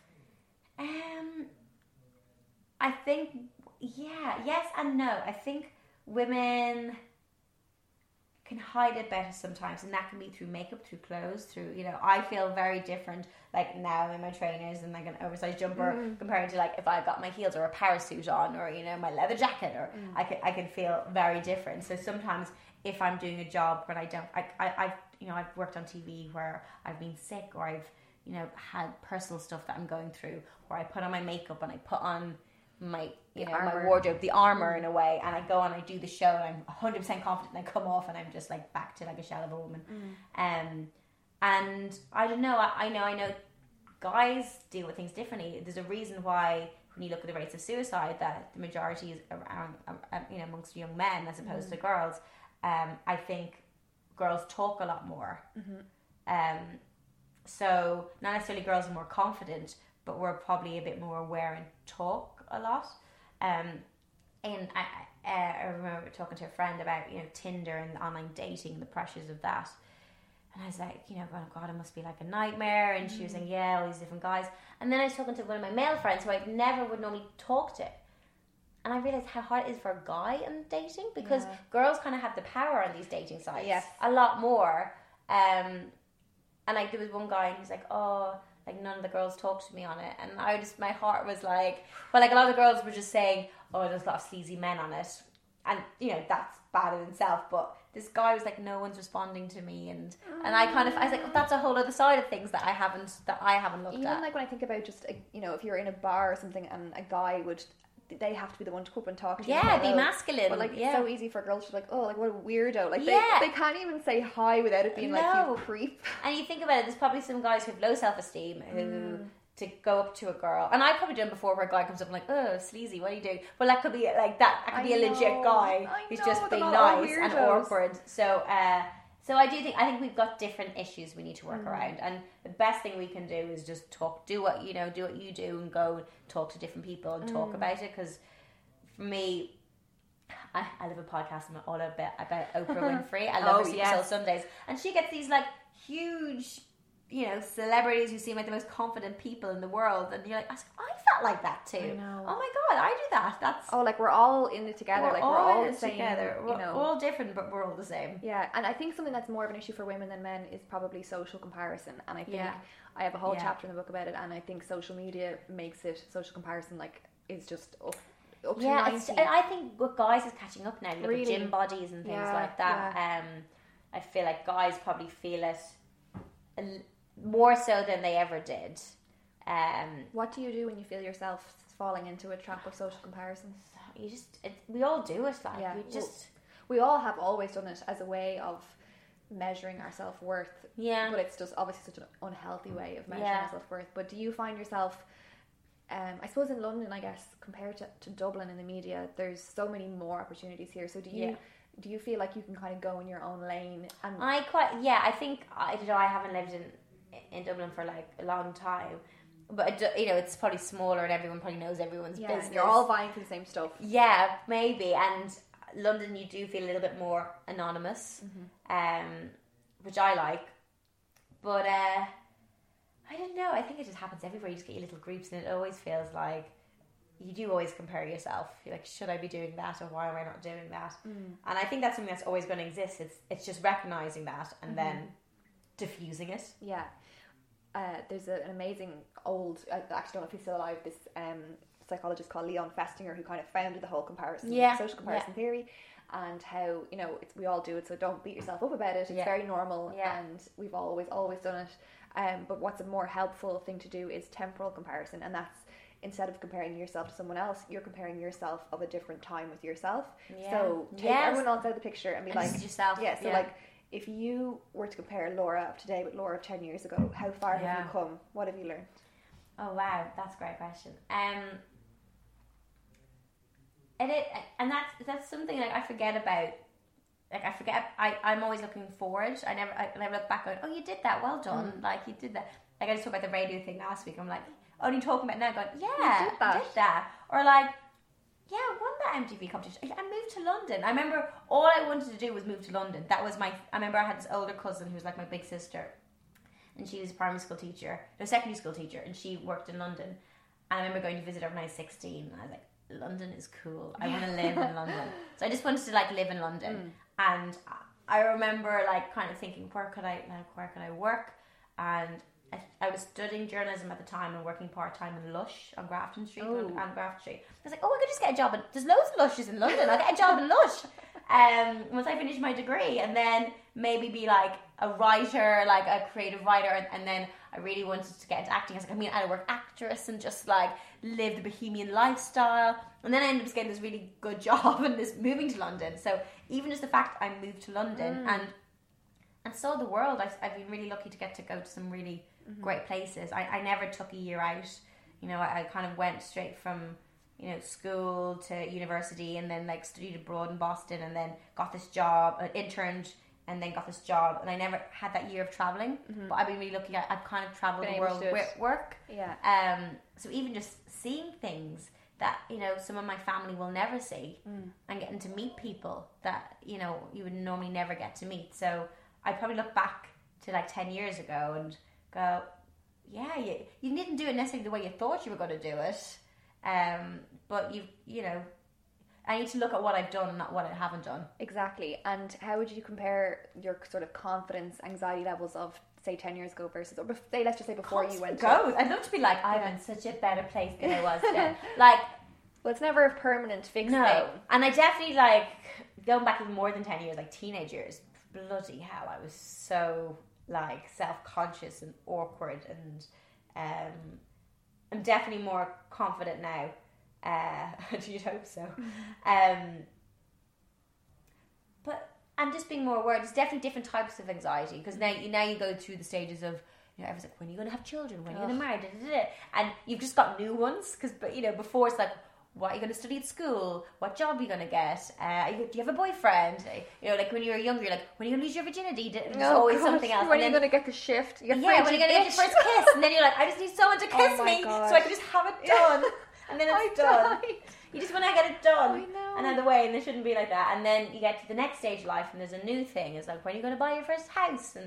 I think, yes and no. I think women can hide it better sometimes, and that can be through makeup, through clothes, through, you know, I feel very different like now I'm in my trainers and like an oversized jumper compared to like if I got my heels or a parasuit on, or, you know, my leather jacket, or I can feel very different. So sometimes if I'm doing a job where I've you know, I've worked on TV where I've been sick, or I've, you know, had personal stuff that I'm going through, or I put on my makeup and I put on my, you know, my wardrobe, the armor in a way, and I go and I do the show and I'm 100% confident, and I come off and I'm just like back to like a shell of a woman. And I don't know, I know guys deal with things differently. There's a reason why when you look at the rates of suicide that the majority is around, you know, amongst young men as opposed to girls. I think girls talk a lot more. So not necessarily girls are more confident, but we're probably a bit more aware and talk a lot. And I remember talking to a friend about, you know, Tinder and online dating and the pressures of that. And I was like, you know, oh God, it must be like a nightmare. And she was saying, yeah, all these different guys. And then I was talking to one of my male friends who I never would normally talk to. And I realised how hard it is for a guy in dating, because girls kind of have the power on these dating sites. Yes. A lot more. And like there was one guy and he's like, oh, like none of the girls talked to me on it. And my heart was like, well, like a lot of the girls were just saying, oh, there's a lot of sleazy men on it. And, you know, that's bad in itself. But this guy was like, no one's responding to me. And I was like, oh, that's a whole other side of things that I haven't looked at. Even like when I think about just, you know, if you're in a bar or something and a guy would, they have to be the one to come up and talk to you. Yeah, be masculine. But like, it's so easy for girls to be like, oh, like what a weirdo. Like they can't even say hi without it being like, you creep. And you think about it, there's probably some guys who have low self-esteem who to go up to a girl, and I've probably done before where a guy comes up and like, oh, sleazy, what do you do? Well, that could be like that could be a legit guy who's just being nice and awkward. So I think we've got different issues we need to work around, and the best thing we can do is just talk, do what you do, and go talk to different people and talk about it. Because for me, I live a podcast all about Oprah Winfrey. I love her Super Soul Sundays, and she gets these like huge, you know, celebrities who seem like the most confident people in the world, and you're like, I felt felt like that too. I know. Oh my god, I do that. That's like we're all in it together. We're all in the it same. together. We're all different, but we're all the same. Yeah, and I think something that's more of an issue for women than men is probably social comparison. And I think I have a whole chapter in the book about it. And I think social media makes it social comparison is just up to 90. I think with guys is catching up now. Look at gym bodies and things like that. Yeah. I feel like guys probably feel it more so than they ever did. What do you do when you feel yourself falling into a trap of social comparison? We all do it. We all have always done it as a way of measuring our self-worth. Yeah. But it's just obviously such an unhealthy way of measuring our self-worth. But do you find yourself, I suppose in London, I guess, compared to Dublin in the media, there's so many more opportunities here. So do you feel like you can kind of go in your own lane? And I think, I haven't lived in Dublin for like a long time. But, it's probably smaller and everyone probably knows everyone's business. You're all vying for the same stuff. Yeah, maybe. And London, you do feel a little bit more anonymous, which I like. But I don't know. I think it just happens everywhere. You just get your little groups and it always feels like you do always compare yourself. You're like, should I be doing that or why am I not doing that? And I think that's something that's always going to exist. It's just recognising that and then diffusing it. Yeah. There's an amazing old, I actually don't know if he's still alive, this psychologist called Leon Festinger who kind of founded the whole social comparison theory, and how we all do it, so don't beat yourself up about it. It's very normal, and we've always done it. But what's a more helpful thing to do is temporal comparison, and that's instead of comparing yourself to someone else, you're comparing yourself of a different time with yourself. So take everyone else out of the picture and be like, yourself. Like, if you were to compare Laura of today with Laura of 10 years ago, how far have you come? What have you learned? Oh wow, that's a great question. That's something like I forget about. Like I'm always looking forward. I never look back going, oh, you did that, well done. Like you did that. Like I just talked about the radio thing last week. I'm like only talking about it now, going, yeah, I did that. Or like, yeah, I won that MTV competition. I moved to London. I remember all I wanted to do was move to London. That was I remember I had this older cousin who was like my big sister. And she was a secondary school teacher. And she worked in London. And I remember going to visit her when I was 16. And I was like, London is cool. I want to live in London. So I just wanted to like live in London. And I remember like kind of thinking, where could I work? And I was studying journalism at the time and working part-time in Lush on Grafton Street. On Grafton Street. I was like, I could just get a job. There's loads of Lushes in London. I'll get a job in Lush once I finish my degree. And then maybe be like a writer, like a creative writer. And then I really wanted to get into acting. I was like, I'd work actress and just like live the bohemian lifestyle. And then I ended up getting this really good job and moving to London. So even just the fact I moved to London and saw the world, I've been really lucky to get to go to some really great places. I never took a year out. I kind of went straight from school to university and then like studied abroad in Boston and then got this job, interned and then got this job, and I never had that year of traveling. But I've been really lucky. I've kind of traveled the world with work. Yeah. So even just seeing things that some of my family will never see, and getting to meet people that you would normally never get to meet. So I probably look back to like 10 years ago and go, yeah, you didn't do it necessarily the way you thought you were going to do it, but I need to look at what I've done and not what I haven't done. Exactly. And how would you compare your sort of confidence, anxiety levels of, say, 10 years ago versus, or let's just say before you went I'd love to be like, I'm in such a better place than I was then. Like, well, it's never a permanent fix. No. And I definitely, like, going back even more than 10 years, like teenage years, bloody hell, I was so, like, self-conscious and awkward, and I'm definitely more confident now. You'd hope so. But I'm just being more aware. There's definitely different types of anxiety, because now you go through the stages of, everyone's like, when are you going to have children? When are you going to marry? And you've just got new ones, because before it's like, what are you going to study at school? What job are you going to get? Do you have a boyfriend? Like when you were younger, you're like, when are you going to lose your virginity? There's always something else. When are you going to get the shift? When are you going to get your first kiss? And then you're like, I just need someone to kiss me so I can just have it done. And then it's done. You just want to get it done and out of the way, and it shouldn't be like that. And then you get to the next stage of life and there's a new thing. It's like, when are you going to buy your first house? And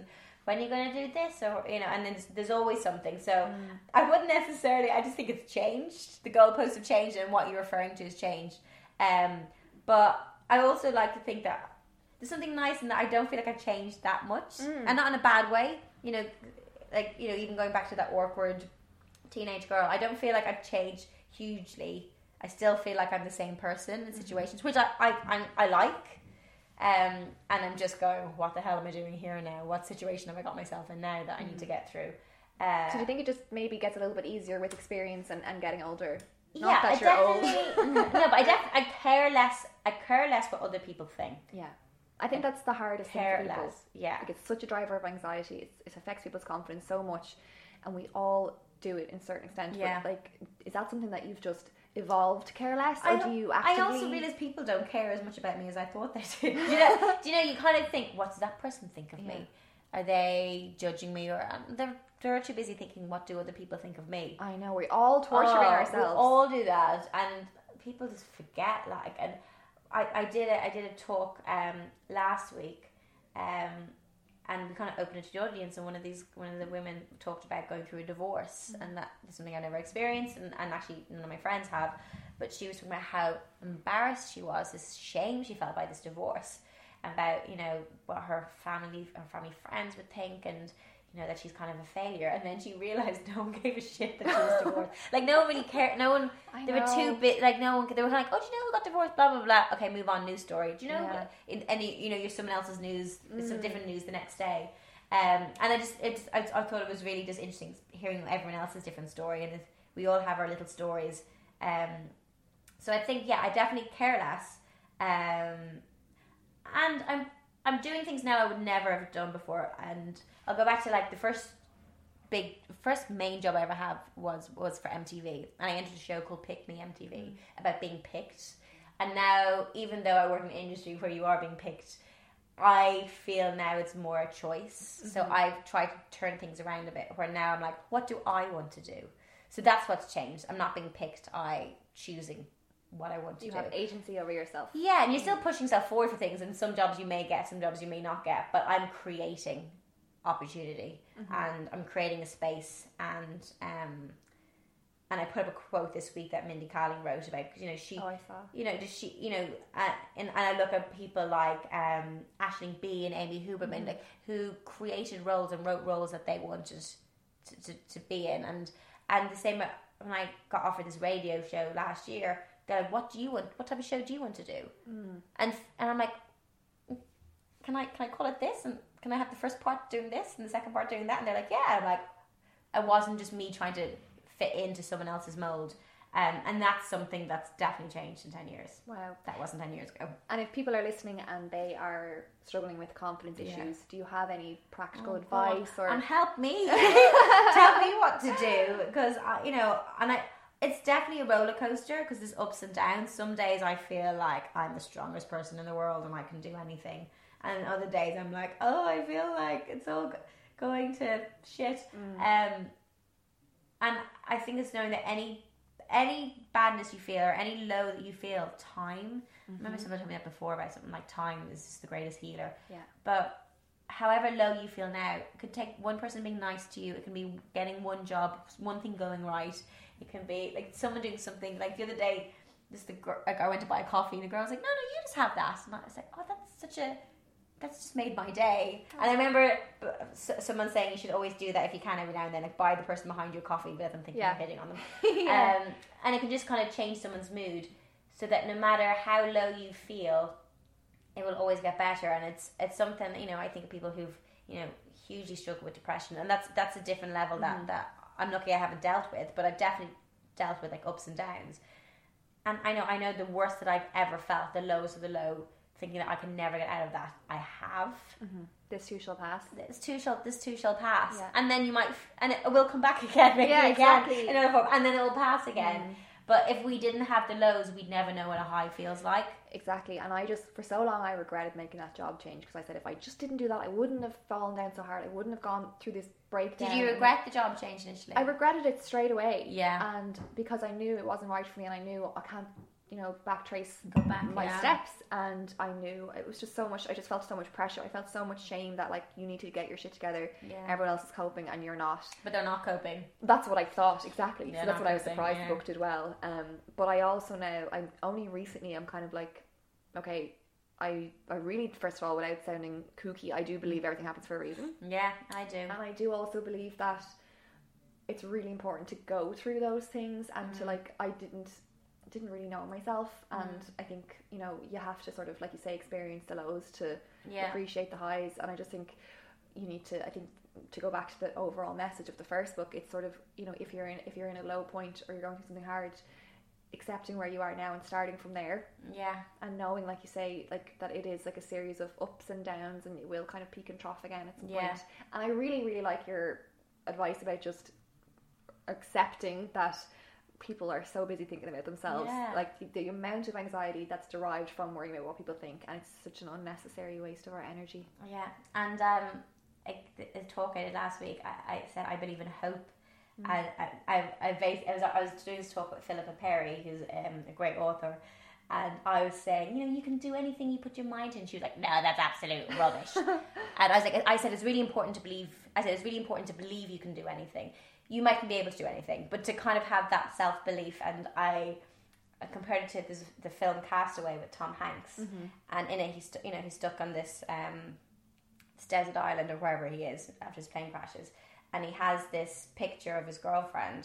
when are you going to do this? Or, you know, and then there's always something. So I wouldn't necessarily, I just think it's changed. The goalposts have changed and what you're referring to has changed. But I also like to think that there's something nice in that I don't feel like I've changed that much. And not in a bad way. You know, like, you know, even going back to that awkward teenage girl, I don't feel like I've changed hugely. I still feel like I'm the same person in situations, which I like. And I'm just going, what the hell am I doing here now? What situation have I got myself in now that I need to get through? So do you think it just maybe gets a little bit easier with experience and getting older? Not that you're old. No, but I care less. I care less what other people think. Yeah. I think that's the hardest thing for people. Less. Yeah. Like, it's such a driver of anxiety. It affects people's confidence so much, and we all do it in a certain extent. Yeah. But, like, is that something that you've just evolved to care less, or do you actively... I also realise people don't care as much about me as I thought they did. Do you know, you kind of think, what does that person think of me? Are they judging me? Or they're too busy thinking, what do other people think of me? I know, we're all torturing ourselves. We all do that, and people just forget, like, and I did a talk last week, and we kind of opened it to the audience, and one of the women talked about going through a divorce, and that is something I never experienced, and actually none of my friends have, but she was talking about how embarrassed she was, this shame she felt by this divorce, about, you know, what her family friends would think, and, you know, that she's kind of a failure. And then she realised no one gave a shit that she was divorced. Like, no one really cared. No one, they were too big, like, no one, they were like, oh, do you know who got divorced, blah, blah, blah. Okay, move on, news story. Do you know, you know, you're someone else's news, it's some different news the next day. And I thought it was really just interesting hearing everyone else's different story, and we all have our little stories. So I think, I definitely care less. And I'm doing things now I would never have done before, and I'll go back to, like, the first main job I ever had was for MTV, and I entered a show called Pick Me MTV about being picked. And now, even though I work in an industry where you are being picked, I feel now it's more a choice. So I've tried to turn things around a bit, where now I'm like, what do I want to do? So that's what's changed. I'm not being picked. I'm choosing what I want to do. You have agency over yourself. Yeah, and you're still pushing yourself forward for things, and some jobs you may get, some jobs you may not get, but I'm creating opportunity, and I'm creating a space, and I put up a quote this week that Mindy Kaling wrote about, you know, she, I saw. you know, does she, you know, and I look at people like Aisling Bea and Amy Huberman, like, who created roles and wrote roles that they wanted to be in, and the same when I got offered this radio show last year. They're like, what do you want? What type of show do you want to do? And I'm like, can I call it this? And can I have the first part doing this and the second part doing that? And they're like, yeah. I'm like, it wasn't just me trying to fit into someone else's mold. And that's something that's definitely changed in 10 years. Wow. That wasn't 10 years ago. And if people are listening and they are struggling with confidence issues, do you have any practical advice? And help me. Tell me what to do. Because, you know, it's definitely a roller coaster, because there's ups and downs. Some days I feel like I'm the strongest person in the world and I can do anything. And other days I'm like, oh, I feel like it's all going to shit. And I think it's knowing that any badness you feel, or any low that you feel, time. I remember someone told me that before about something like time is the greatest healer. Yeah. But however low you feel now, it could take one person being nice to you. It can be getting one job, one thing going right. It can be like someone doing something. Like the other day, I went to buy a coffee, and the girl was like, "No, you just have that." And I was like, "Oh, that's just made my day." And I remember someone saying you should always do that if you can every now and then, like buy the person behind you a coffee without them thinking you're hitting on them. And it can just kind of change someone's mood, so that no matter how low you feel, it will always get better. And it's something, you know, I think of people who've, you know, hugely struggled with depression, and that's a different level that I'm lucky I haven't dealt with, but I've definitely dealt with, like, ups and downs. And I know the worst that I've ever felt, the lowest of the low, thinking that I can never get out of that, I have. This too shall pass. This too shall pass. Yeah. And then you might, and it will come back again, maybe exactly. again, in another form, and then it will pass again. But if we didn't have the lows, we'd never know what a high feels like. Exactly. And I just, for so long, I regretted making that job change, because I said if I just didn't do that, I wouldn't have fallen down so hard. I wouldn't have gone through this breakdown. Did you regret the job change initially? I regretted it straight away. Yeah. And because I knew it wasn't right for me, and I knew I can't backtrace my yeah. steps, and I knew it was just so much. I just felt so much pressure. I felt so much shame that like you need to get your shit together. Yeah. Everyone else is coping and you're not. But they're not coping. That's what I thought, exactly. They're so that's not what I was coping, surprised yeah. the book did well. But I also now, I'm kind of like, okay, I really, first of all, without sounding kooky, I do believe everything happens for a reason. Yeah, I do. And I do also believe that it's really important to go through those things and to like, I didn't really know myself, and I think you have to sort of, like you say, experience the lows to appreciate the highs. And I just think you need to, I think, to go back to the overall message of the first book, it's sort of, if you're in a low point or you're going through something hard, accepting where you are now and starting from there, and knowing, like you say, like that it is like a series of ups and downs, and it will kind of peak and trough again at some point. And I really, really like your advice about just accepting that people are so busy thinking about themselves, like the amount of anxiety that's derived from worrying about what people think, and it's such an unnecessary waste of our energy. And a talk I did last week, I said I believe in hope. I was doing this talk with Philippa Perry, who's a great author, and I was saying, you can do anything you put your mind to, and she was like, no, that's absolute rubbish. And I said it's really important to believe. It's really important to believe you can do anything. You mightn't be able to do anything, but to kind of have that self-belief. And I compared it to the film Castaway with Tom Hanks, and in it he's stuck on this desert island or wherever he is after his plane crashes, and he has this picture of his girlfriend,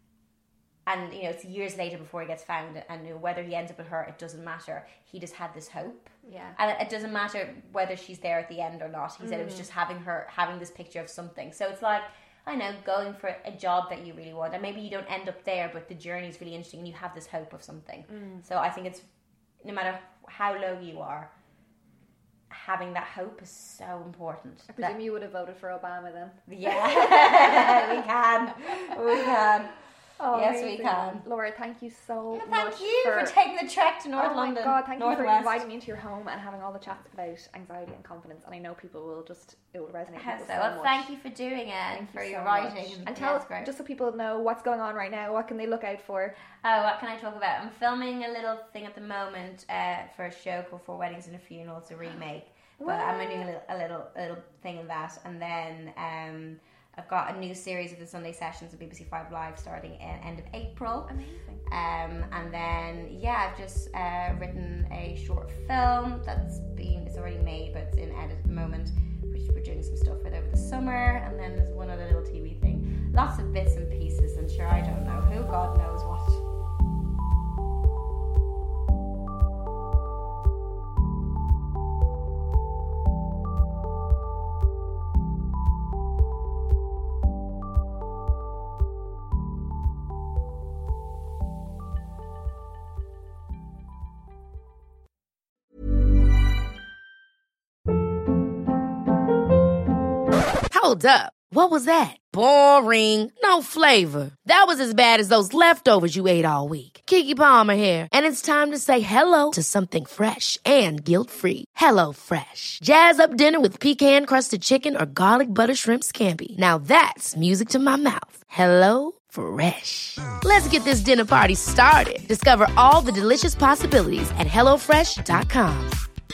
and it's years later before he gets found, and whether he ends up with her, it doesn't matter. He just had this hope, and it doesn't matter whether she's there at the end or not. He said it was just having this picture of something. So it's like, I know, going for a job that you really want, and maybe you don't end up there, but the journey is really interesting and you have this hope of something. So I think it's, no matter how low you are, having that hope is so important. I presume you would have voted for Obama then. Yeah, we can. Oh, yes, we can. Laura, thank you so much. Thank you for taking the trek to North London. Oh my God, thank you for West. inviting me into your home and having all the chats about anxiety and confidence. And I know it will resonate with people so well, much. Thank you for doing it and for your writing. And tell us, just so people know what's going on right now, what can they look out for? Oh, what can I talk about? I'm filming a little thing at the moment for a show called For Weddings and a Funeral. It's a remake. But I'm doing a little thing in that. And then I've got a new series of the Sunday sessions of BBC 5 Live starting in end of April. Amazing. And then I've just written a short film it's already made, but it's in edit at the moment, which we're doing some stuff with over the summer. And then there's one other little TV thing. Lots of bits and pieces, and sure, I don't know who, God knows what. Hold up. What was that? Boring. No flavor. That was as bad as those leftovers you ate all week. Keke Palmer here, and it's time to say hello to something fresh and guilt-free. Hello Fresh. Jazz up dinner with pecan-crusted chicken or garlic butter shrimp scampi. Now that's music to my mouth. Hello Fresh. Let's get this dinner party started. Discover all the delicious possibilities at HelloFresh.com.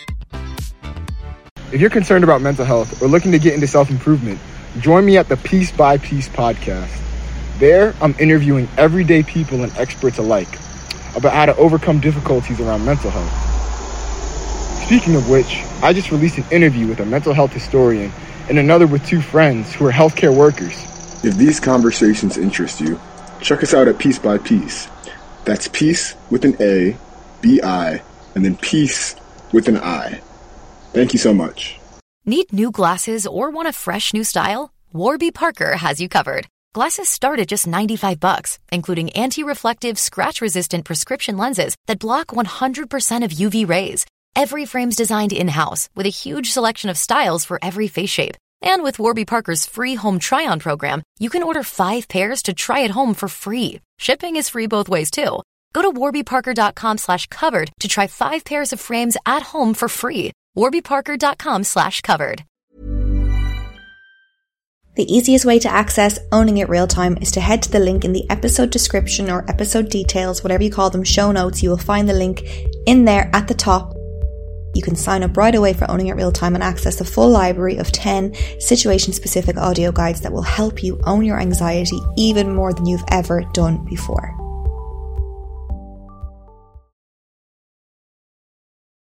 If you're concerned about mental health or looking to get into self-improvement, join me at the Piece by Piece podcast. There, I'm interviewing everyday people and experts alike about how to overcome difficulties around mental health. Speaking of which, I just released an interview with a mental health historian and another with two friends who are healthcare workers. If these conversations interest you, check us out at Piece by Piece. That's Peace with an A, B-I, and then Peace with an I. Thank you so much. Need new glasses or want a fresh new style? Warby Parker has you covered. Glasses start at just $95, including anti-reflective, scratch-resistant prescription lenses that block 100% of UV rays. Every frame's designed in-house with a huge selection of styles for every face shape. And with Warby Parker's free home try-on program, you can order 5 pairs to try at home for free. Shipping is free both ways, too. Go to warbyparker.com/covered to try 5 pairs of frames at home for free. warbyparker.com/covered. The easiest way to access Owning It Real Time is to head to the link in the episode description or episode details, whatever you call them, show notes. You will find the link in there at the top. You can sign up right away for Owning It Real Time and access the full library of 10 situation-specific audio guides that will help you own your anxiety even more than you've ever done before.